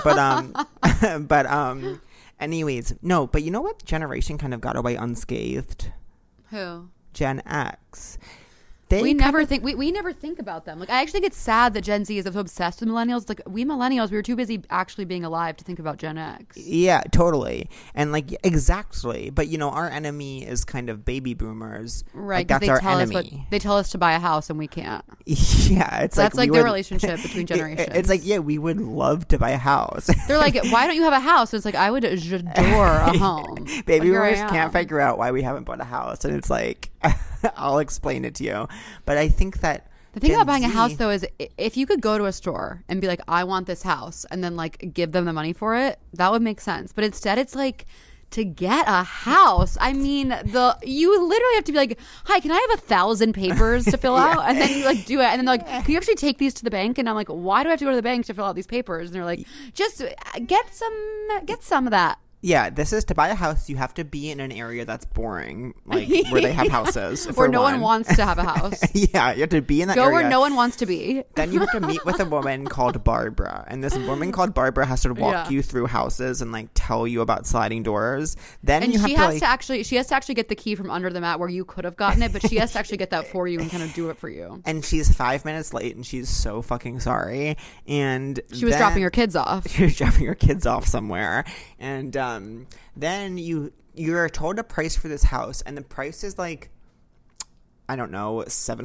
But anyways, no. But you know what generation kind of got away unscathed? Who? Gen X. We never think about them. Like, I actually think it's sad that Gen Z is so obsessed with millennials. Like, we millennials, we were too busy actually being alive to think about Gen X. Yeah, totally. And like, exactly. But our enemy is kind of baby boomers. Right. Like, that's our enemy. They tell us to buy a house and we can't. Yeah. That's like their relationship between generations. It's like, yeah, we would love to buy a house. They're like, why don't you have a house? And it's like, I would adore a home. Baby boomers can't figure out why we haven't bought a house. And it's like, I'll explain it to you. But I think that the thing about buying a house, though, is if you could go to a store and be like, I want this house, and then like give them the money for it, that would make sense. But instead, it's like, to get a house, I mean, you literally have to be like, hi, can I have 1,000 papers to fill out? And then you like do it, and then like, can you actually take these to the bank? And I'm like, why do I have to go to the bank to fill out these papers? And they're like, just get some of that. Yeah, this is to buy a house. You have to be in an area that's boring, like where they have houses. Where no one wants to have a house. Yeah, you have to be in that area. Go where no one wants to be. Then you have to meet with a woman called Barbara, and this woman called Barbara has to walk you through houses and like tell you about sliding doors. Then and she has to actually get the key from under the mat where you could have gotten it, but she has to actually get that for you and kind of do it for you. And she's 5 minutes late, and she's so fucking sorry. And she was dropping her kids off. She was dropping her kids off somewhere, and then you're told a price for this house, and the price is like, I don't know,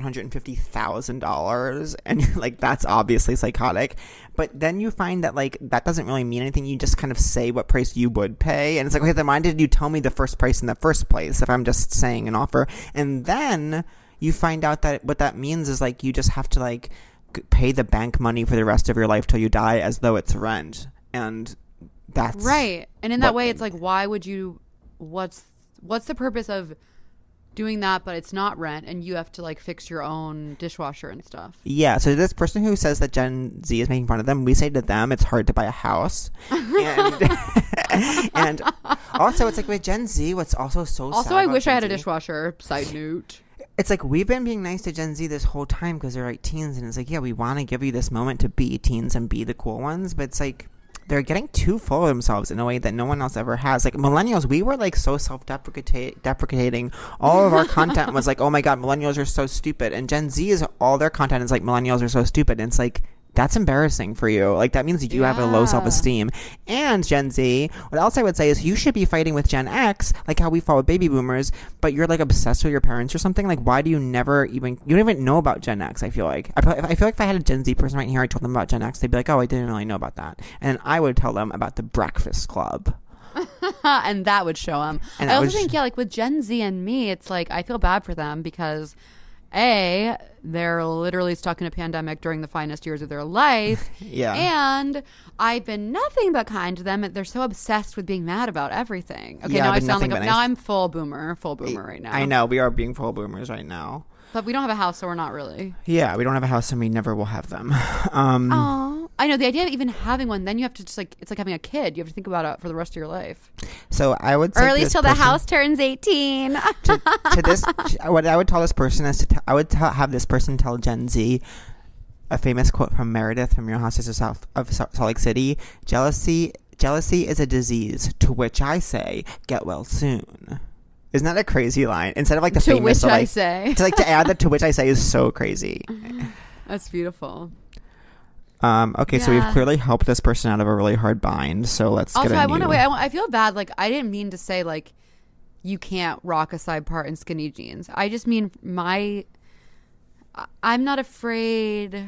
$750,000, and you're like, that's obviously psychotic. But then you find that like that doesn't really mean anything. You just kind of say what price you would pay, and it's like, okay, then why did you tell me the first price in the first place if I'm just saying an offer? And then you find out that what that means is like you just have to like pay the bank money for the rest of your life till you die as though it's rent. And That's right. And in that way, it's like, why would you? What's the purpose of doing that? But it's not rent, and you have to like fix your own dishwasher and stuff. Yeah. So this person who says that Gen Z is making fun of them, we say to them, it's hard to buy a house. And also, it's like with Gen Z, what's also so also, sad I about wish I Gen had a Z, dishwasher. Side note. It's like we've been being nice to Gen Z this whole time because they're like teens, and it's like, yeah, we want to give you this moment to be teens and be the cool ones, but it's like they're getting too full of themselves in a way that no one else ever has. Like millennials, we were like so self-deprecating. All of our content was like, oh my god, millennials are so stupid, and Gen Z is all their content is like millennials are so stupid, and it's like, that's embarrassing for you. Like, that means you have a low self-esteem. And Gen Z, what else I would say is you should be fighting with Gen X, like how we fought with baby boomers, but you're like obsessed with your parents or something. Like, why do you you don't even know about Gen X, I feel like. I feel like if I had a Gen Z person right here, I told them about Gen X, they'd be like, oh, I didn't really know about that. And I would tell them about the Breakfast Club. And that would show them. And I also think, like, with Gen Z and me, it's like, I feel bad for them because they're literally stuck in a pandemic during the finest years of their life. Yeah. And I've been nothing but kind to them. They're so obsessed with being mad about everything. Okay, yeah, now I sound like now I'm full boomer right now. I know, we are being full boomers right now. But we don't have a house, so we're not really. Yeah, we don't have a house, and we never will have them. Oh, I know. The idea of even having one, then you have to just like, it's like having a kid. You have to think about it for the rest of your life. So I would say, or at least till the house turns 18. What I would tell this person is have this person tell Gen Z a famous quote from Meredith from Real Housewives of Salt Lake City: Jealousy is a disease, to which I say, get well soon. Isn't that a crazy line? Instead of like the to famous, which I say, to add that to which I say is so crazy. That's beautiful. Okay, so we've clearly helped this person out of a really hard bind. So let's also, get I feel bad. Like, I didn't mean to say like you can't rock a side part in skinny jeans. I just mean I'm not afraid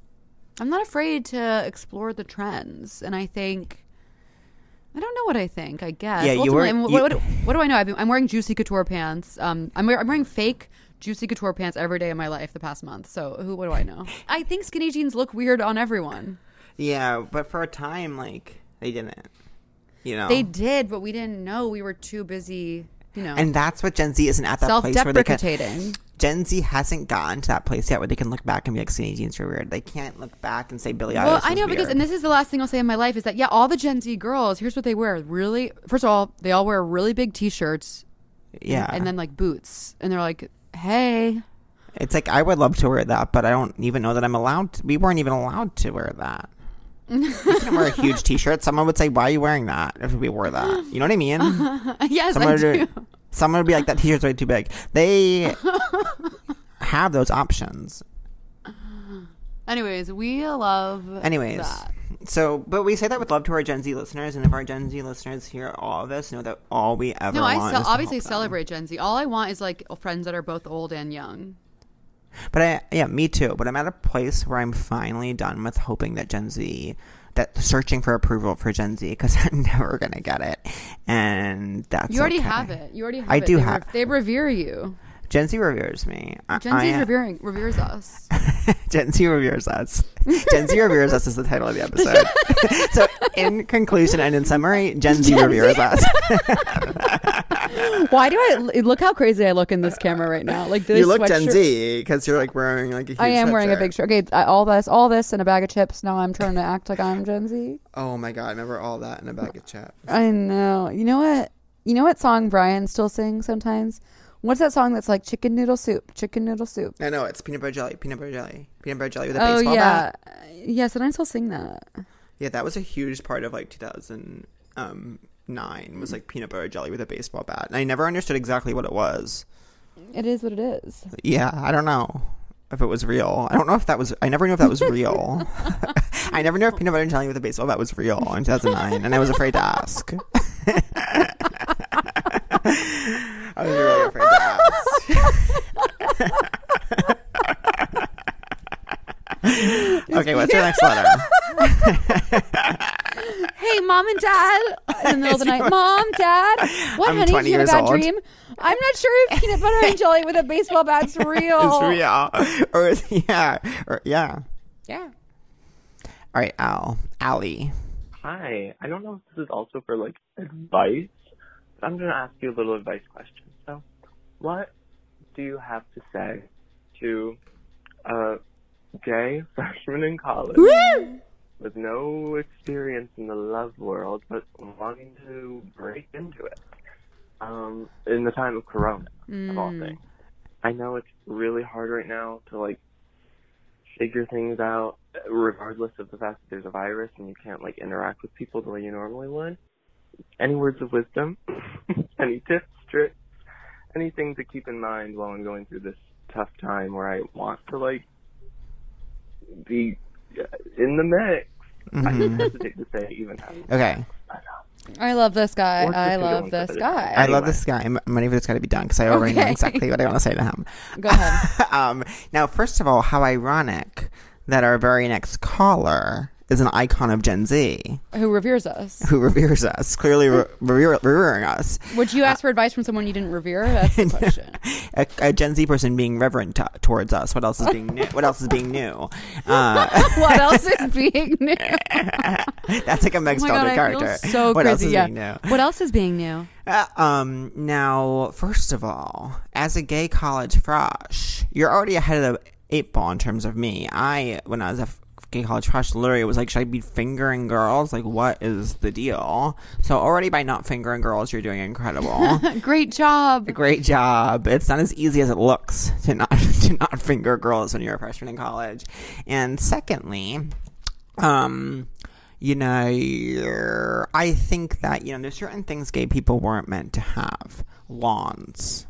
to explore the trends, and I think. I don't know what I think. I guess. Yeah, what do I know? I'm wearing Juicy Couture pants. I'm wearing fake Juicy Couture pants every day of my life the past month. So what do I know? I think skinny jeans look weird on everyone. Yeah, but for a time, like they didn't. You know, they did, but we didn't know. We were too busy. You know, and that's what Gen Z isn't at that place where they can. Gen Z hasn't gotten to that place yet where they can look back and be like, skinny jeans are weird. They can't look back and say Billie Eilish. Well, I know weird. because, and this is the last thing I'll say in my life, is that all the Gen Z girls, here's what they wear. Really, first of all, they all wear really big T-shirts. Yeah, and then like boots, and they're like, hey. It's like, I would love to wear that, but I don't even know that I'm allowed to. We weren't even allowed to wear that. You can wear a huge T-shirt. Someone would say, why are you wearing that if we wore that? You know what I mean? Yes, I do. Someone would be like, that T-shirt's way too big. They have those options. Anyways, we love that. So, but we say that with love to our Gen Z listeners, and if our Gen Z listeners hear all of this, know that all we ever want is obviously celebrate Gen Z. All I want is like friends that are both old and young. But me too. But I'm at a place where I'm finally done with hoping that Gen Z, that searching for approval for Gen Z, because I'm never gonna get it, and that's you already have it. You already have I it. do have. They revere you. Gen Z reveres me. Gen Z reveres us. Gen Z reveres us. Gen Z reveres us is the title of the episode. So, in conclusion and in summary, Gen Z reveres us. Why do I look how crazy I look in this camera right now? Like this you look Gen Z because you're like wearing like a huge I am sweatshirt. wearing a big shirt. Okay, all this and a bag of chips. Now I'm trying to act like I'm Gen Z. Oh my god! I remember all that in a bag of chips. I know. You know what? You know what song Brian still sings sometimes? What's that song that's like chicken noodle soup? Chicken noodle soup. I know, it's peanut butter jelly with a baseball bat. Yes, and I still sing that. Yeah, that was a huge part of like 2009 was like peanut butter jelly with a baseball bat, and I never understood exactly what it was. It is what it is. Yeah, I don't know if it was real. I don't know if that was. I never knew if that was real. I never knew if peanut butter jelly with a baseball bat was real in 2009, and I was afraid to ask. I was really afraid to ask. Okay, what's your next letter? Hey, Mom and Dad. In the middle of the night. Mom, Dad. What, honey? Did you have a bad dream? I'm not sure if peanut butter and jelly with a baseball bat's real. It's real. Yeah. Yeah. All right, Allie. Hi. I don't know if this is also for, like, advice, but I'm going to ask you a little advice question. So, what do you have to say to a gay freshman in college with no experience in the love world, but wanting to break into it in the time of Corona, of all things? I know it's really hard right now to, like, figure things out, regardless of the fact that there's a virus and you can't, like, interact with people the way you normally would. Any words of wisdom? Any tips, tricks? Anything to keep in mind while I'm going through this tough time where I want to, like, be in the mix? I hesitate to say even how. Okay. I love this guy. I love this guy. I love this guy. I'm waiting for this guy to be done because I already know exactly what I want to say to him. Go ahead. Now, first of all, how ironic that our very next caller is an icon of Gen Z. Who reveres us. Clearly revering us. Would you ask for advice from someone you didn't revere? That's the question. A Gen Z person being reverent towards us. What else is being new? What else is being new? What else is being new? That's like a Meg Stalker character. I feel so what crazy. Else is being new? What else is being new? Now, first of all, as a gay college frosh, you're already ahead of the 8 ball in terms of me. When I was a gay college frosh, literally was like, should I be fingering girls? Like, what is the deal? So already by not fingering girls, you're doing incredible. Great job. It's not as easy as it looks to not finger girls when you're a freshman in college. And secondly, you know, I think that, you know, there's certain things gay people weren't meant to have. Lawns,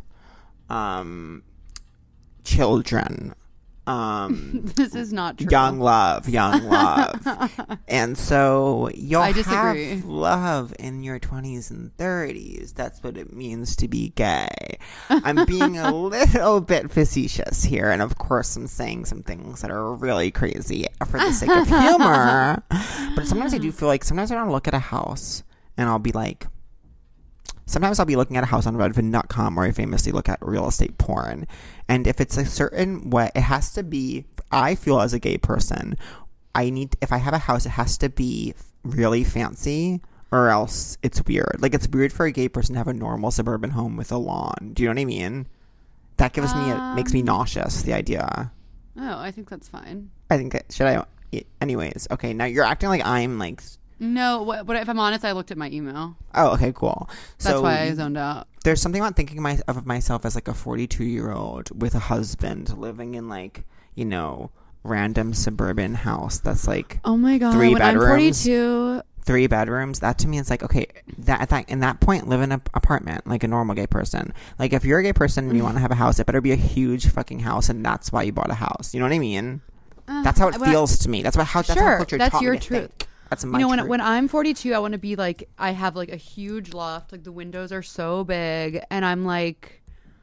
children, this is not true. Young love. And so you'll disagree. have love in your 20s and 30s. That's what it means to be gay. I'm being a little bit facetious here, and of course I'm saying some things that are really crazy for the sake of humor. But sometimes I do feel like, sometimes I don't look at a house and I'll be like, sometimes I'll be looking at a house on Redfin.com where I famously look at real estate porn. And if it's a certain way, it has to be, I feel as a gay person, if I have a house, it has to be really fancy or else it's weird. Like, it's weird for a gay person to have a normal suburban home with a lawn. Do you know what I mean? That gives it makes me nauseous, the idea. Oh, I think that's fine. I think anyways. Okay, now you're acting like I'm like... No, but if I'm honest, I looked at my email. Oh, okay, cool. That's why I zoned out. There's something about thinking of myself as like a 42-year-old with a husband living in like, you know, random suburban house that's like, oh my God, 3 when bedrooms. I'm 42. 3 bedrooms. That to me is like, okay, in that point, live in an apartment like a normal gay person. Like, if you're a gay person and you want to have a house, it better be a huge fucking house, and that's why you bought a house. You know what I mean? That's how it feels to me. That's how culture that's taught your me to truth. think. That's my truth. When I'm 42, I want to be like, I have like a huge loft, like the windows are so big, and I'm like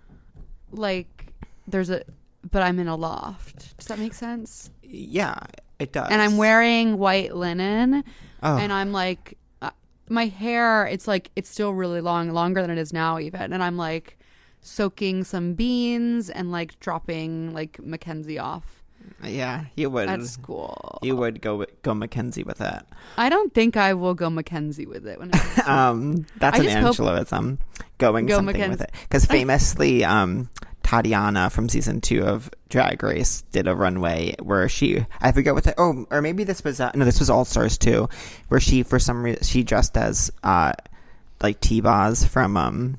but I'm in a loft. Does that make sense? Yeah, it does. And I'm wearing white linen, and I'm like, my hair, it's like, it's still really long, longer than it is now even, and I'm like soaking some beans and like dropping like Mackenzie off. Yeah, you would. At school. You would go Mackenzie with it. I don't think I will go Mackenzie with it. That's an Angeloism. Going something Mackenzie. With it. Because famously, Tatiana from season 2 of Drag Race did a runway where I forget what or maybe this was, this was All Stars 2, where she, for some reason, she dressed as, like T-Boz from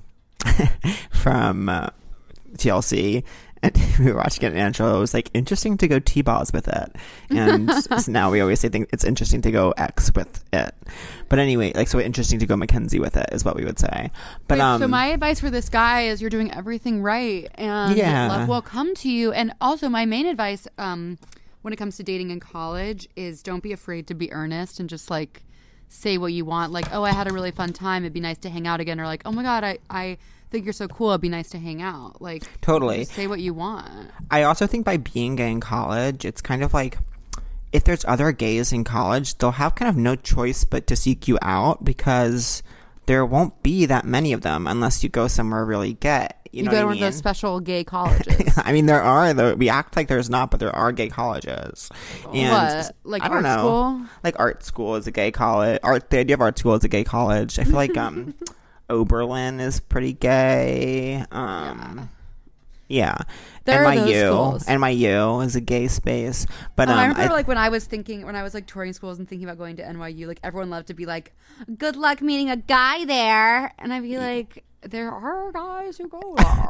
TLC. And we were watching it, and Angela was like, interesting to go T-Boz with it. And so now we always say it's interesting to go X with it. But anyway, like, so interesting to go Mackenzie with it is what we would say. But so my advice for this guy is you're doing everything right, and love will come to you. And also my main advice when it comes to dating in college is don't be afraid to be earnest and just like say what you want. Like, oh, I had a really fun time. It'd be nice to hang out again. Or like, oh my God, I think you're so cool. It'd be nice to hang out. Like, totally say what you want. I also think by being gay in college, it's kind of like, if there's other gays in college, they'll have kind of no choice but to seek you out, because there won't be that many of them unless you go somewhere really gay. You know go to what one I mean? of those special gay colleges. I mean, there are, though. We act like there's not, but there are gay colleges. And what? Like I don't art know. school? Like art school is a gay college. The idea of art school is a gay college. I feel like Oberlin is pretty gay. Yeah. There are those schools. NYU is a gay space. But I remember like when I was like touring schools and thinking about going to NYU, like everyone loved to be like, good luck meeting a guy there. And I'd be like, there are guys who go there.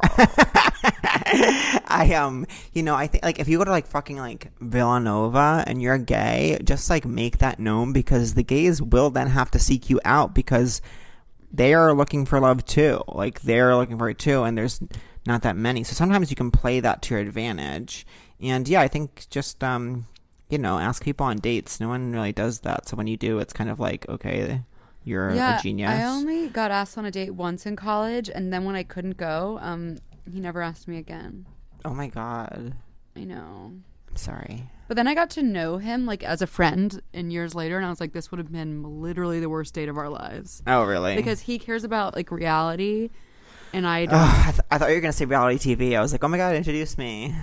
I think like if you go to like fucking like Villanova and you're gay, just like make that known, because the gays will then have to seek you out because they are looking for love too. Like they're looking for it too, and there's not that many. So sometimes you can play that to your advantage. And yeah, I think just ask people on dates. No one really does that. So when you do, it's kind of like, okay, you're a genius. I only got asked on a date once in college, and then when I couldn't go, he never asked me again. Oh my God. I know. I'm sorry. But then I got to know him like as a friend and years later, and I was like, this would have been literally the worst date of our lives. Oh, really? Because he cares about like reality, and I don't. I thought you were going to say reality TV. I was like, oh my God, introduce me.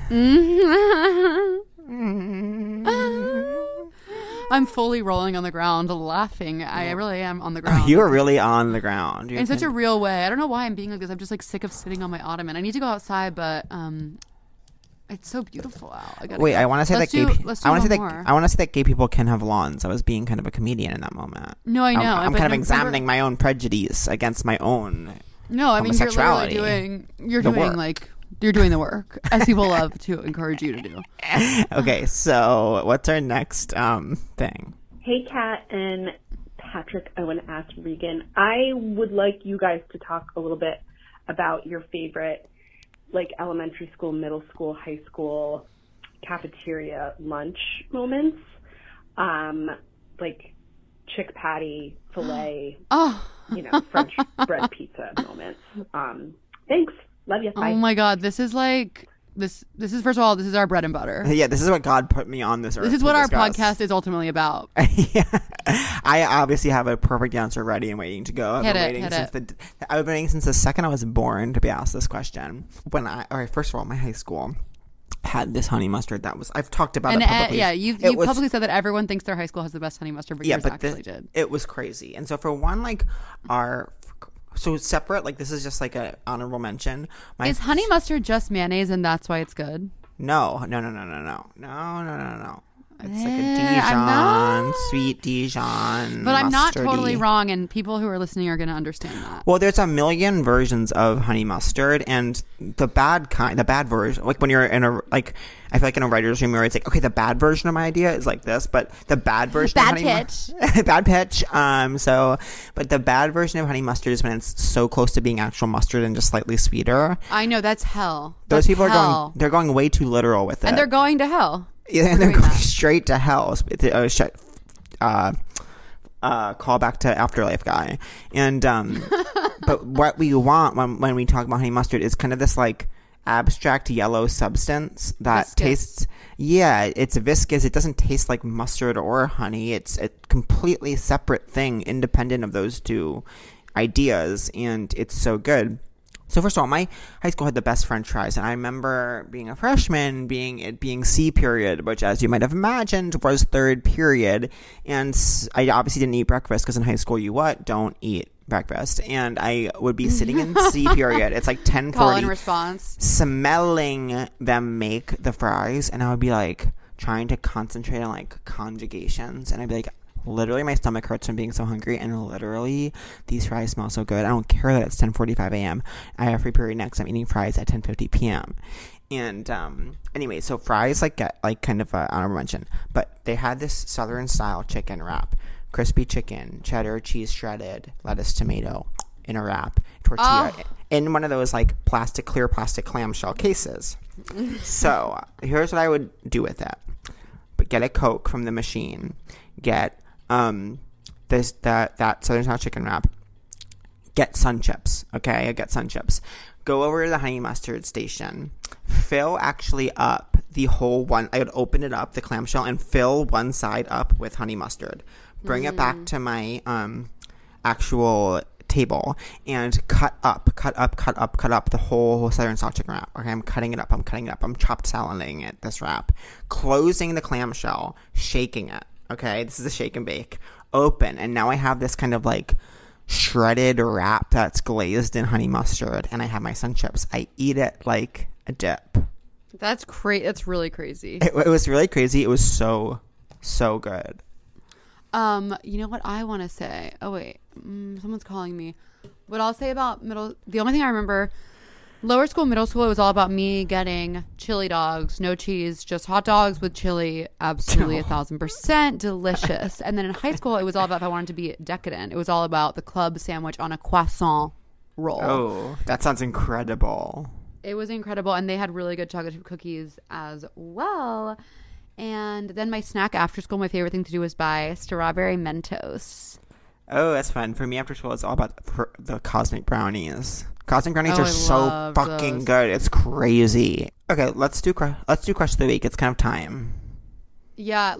I'm fully rolling on the ground laughing. I really am on the ground. You are really on the ground. In such a real way. I don't know why I'm being like this. I'm just like sick of sitting on my ottoman. I need to go outside, but it's so beautiful out. I want to say that gay people can have lawns. I was being kind of a comedian in that moment. No, I know. I'm kind of examining my own prejudice against my own. No, I mean you're literally doing the work, as people love to encourage you to do. Okay, so what's our next thing? Hey, Kat and Patrick, I want to ask Regan. I would like you guys to talk a little bit about your favorite, like, elementary school, middle school, high school cafeteria lunch moments. Like chick patty, filet, French bread pizza moments. Thanks. Love you. Bye. Oh my God, this is like this is first of all, this is our bread and butter. Yeah, this is what God put me on this earth. This is what our podcast is ultimately about. Yeah. I obviously have a perfect answer ready and waiting to go. I've been waiting since the second I was born to be asked this question. First of all, my high school had this honey mustard that was, I've talked about it publicly. You publicly said that everyone thinks their high school has the best honey mustard, but yours actually did. It was crazy. And so for one, like so separate, like this is just like an honorable mention. Is honey mustard just mayonnaise and that's why it's good? No. It's like a Dijon, sweet Dijon. But I'm not mustardy. totally wrong, and people who are listening are going to understand that. Well, there's a million versions of honey mustard, and the bad version, like when you're in a, like, I feel like in a writer's room where it's like, okay, the bad version of my idea is like this, but the bad version of honey mustard. Bad pitch. But the bad version of honey mustard is when it's so close to being actual mustard and just slightly sweeter. I know, that's hell. Those people are going way too literal with it. And they're going to hell. Yeah, and they're going straight to hell. Call back to Afterlife guy. And but what we want when we talk about honey mustard is kind of this like abstract yellow substance that tastes. Yeah, it's viscous. It doesn't taste like mustard or honey. It's a completely separate thing, independent of those two ideas, and it's so good. So first of all, my high school had the best French fries, and I remember being a freshman, being C period, which, as you might have imagined, was third period, and I obviously didn't eat breakfast because in high school you don't eat breakfast, and I would be sitting in C period. It's like 10:40. Call and response. Smelling them make the fries, and I would be like trying to concentrate on like conjugations, and I'd be like, literally my stomach hurts from being so hungry, and literally these fries smell so good. I don't care that it's 10:45 a.m. I have free period next. I'm eating fries at 10:50 p.m. And anyway, so fries get like kind of an honorable mention, but they had this southern style chicken wrap, crispy chicken, cheddar, cheese shredded, lettuce, tomato in a wrap, tortilla in one of those like clear plastic clamshell cases. So here's what I would do with it: but get a Coke from the machine, get that southern style chicken wrap, get Sun Chips. Okay, I get Sun Chips. Go over to the honey mustard station, fill actually up the whole one. I would open it up, the clamshell, and fill one side up with honey mustard. Bring it back to my actual table and cut up the whole Southern style chicken wrap. Okay, I'm cutting it up. I'm chopped salading it, this wrap. Closing the clamshell, shaking it. Okay, this is a shake and bake. Open, and now I have this kind of like shredded wrap that's glazed in honey mustard, and I have my sun chips. I eat it like a dip. That's That's really crazy. It was really crazy. It was so good. You know what I want to say? Oh wait, someone's calling me. What I'll say about the only thing I remember, lower school, middle school, it was all about me getting chili dogs, no cheese, just hot dogs with chili, absolutely 1,000% delicious. And then in high school, it was all about if I wanted to be decadent. It was all about the club sandwich on a croissant roll. Oh, that sounds incredible. It was incredible, and they had really good chocolate chip cookies as well. And then my snack after school, my favorite thing to do was buy strawberry Mentos. Oh, that's fun. For me, after school, it's all about the Cosmic Brownies. Cosmic Brownies are so fucking good. It's crazy. Okay, let's do Crush of the Week. It's kind of time. Yeah,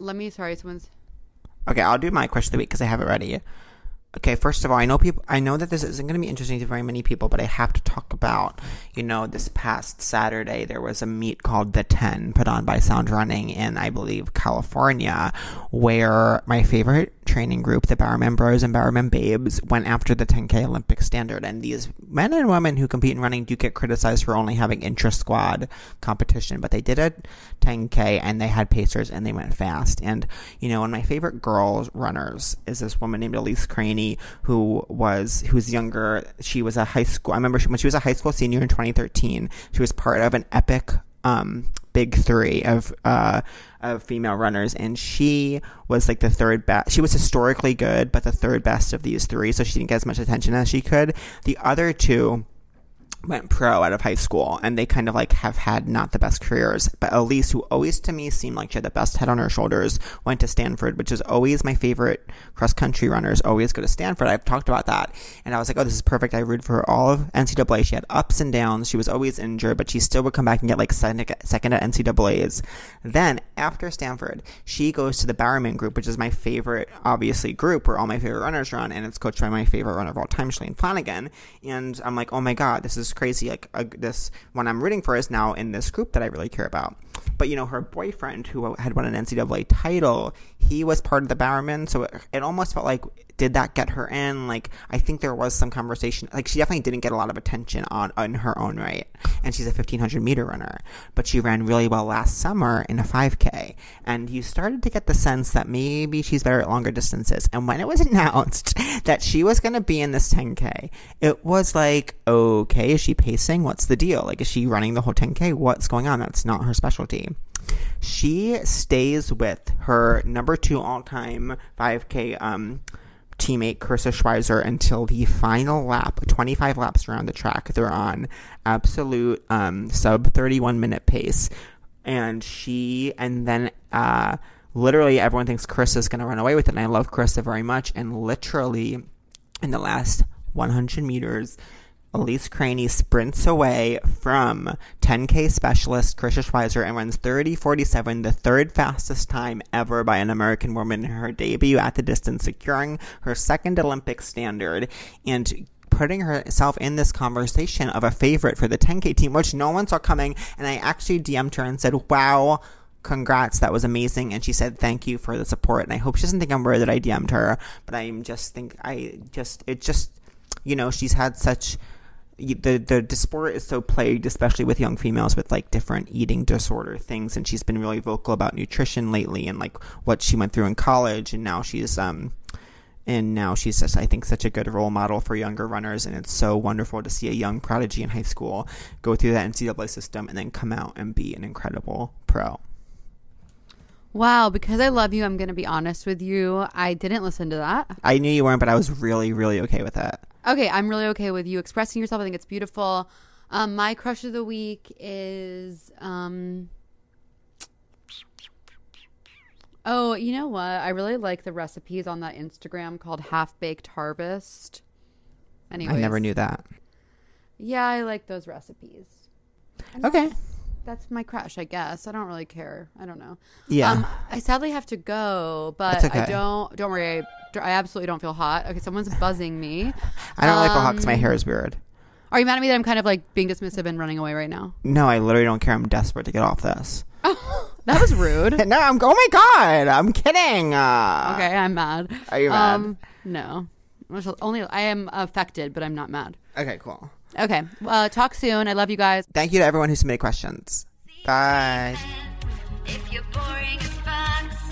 Okay, I'll do my Crush of the Week because I have it ready. Okay, first of all, I know that this isn't going to be interesting to very many people, but I have to talk about, this past Saturday, there was a meet called The 10 put on by Sound Running in, I believe, California, where my favorite training group, the Bowerman Bros and Bowerman Babes, went after the 10K Olympic standard. And these men and women who compete in running do get criticized for only having intra-squad competition, but they did a 10K and they had pacers and they went fast. And, one of my favorite girls runners is this woman named Elise Craney, who's younger. She was I remember when she was a high school senior in 2013, she was part of an epic big three of female runners, and she was like the third best. She was historically good, but the third best of these three, so she didn't get as much attention as she could. The other two went pro out of high school, and they kind of like have had not the best careers. But Elise, who always to me seemed like she had the best head on her shoulders, went to Stanford, which is always my favorite cross-country runners always go to Stanford. I've talked about that, and I was like, oh, this is perfect. I rooted for her all of NCAA. She had ups and downs. She was always injured, but she still would come back and get like second at NCAAs. Then after Stanford, she goes to the Bowerman group, which is my favorite, obviously, group where all my favorite runners run, and it's coached by my favorite runner of all time, Shalane Flanagan. And I'm like, oh my God, this is crazy. Like this one I'm rooting for is now in this group that I really care about. But her boyfriend, who had won an NCAA title, he was part of the Bowerman, so it almost felt like, did that get her in? Like, I think there was some conversation. Like, she definitely didn't get a lot of attention on her own right, and she's a 1,500 meter runner, but she ran really well last summer in a 5K, and you started to get the sense that maybe she's better at longer distances. And when it was announced that she was going to be in this 10K, it was like, okay, is she pacing? What's the deal? Like, is she running the whole 10K? What's going on? That's not her specialty. She stays with her number 2 all-time 5K teammate Carissa Schweizer until the final lap, 25 laps around the track. They're on absolute sub 31 minute pace, and then literally everyone thinks Carissa's going to run away with it, and I love Carissa very much. And literally in the last 100 meters, Elise Craney sprints away from 10K specialist Carissa Schweizer and runs 30:47, the third fastest time ever by an American woman in her debut at the distance, securing her second Olympic standard and putting herself in this conversation of a favorite for the 10K team, which no one saw coming. And I actually DM'd her and said, wow, congrats, that was amazing. And she said, thank you for the support. And I hope she doesn't think I'm worried that I DM'd her, but she's had such... The sport is so plagued, especially with young females, with like different eating disorder things, and she's been really vocal about nutrition lately and like what she went through in college, and now she's just, I think, such a good role model for younger runners. And it's so wonderful to see a young prodigy in high school go through that NCAA system and then come out and be an incredible pro. Wow, because I love you, I'm going to be honest with you. I didn't listen to that. I knew you weren't, but I was really, really okay with that. Okay, I'm really okay with you expressing yourself. I think it's beautiful. My crush of the week is... Oh, you know what? I really like the recipes on that Instagram called Half Baked Harvest. Anyways. I never knew that. Yeah, I like those recipes. Okay. That's my crush, I guess. I don't really care. I don't know. Yeah. I sadly have to go, but That's okay. don't worry. I absolutely don't feel hot. Okay, someone's buzzing me. I don't really feel hot because my hair is weird. Are you mad at me that I'm kind of like being dismissive and running away right now? No, I literally don't care. I'm desperate to get off this. That was rude. No, oh my God. I'm kidding. Okay, I'm mad. Are you mad? No. I am affected, but I'm not mad. Okay, cool. Okay. Talk soon. I love you guys. Thank you to everyone who submitted questions. Bye. If you're boring as fuck,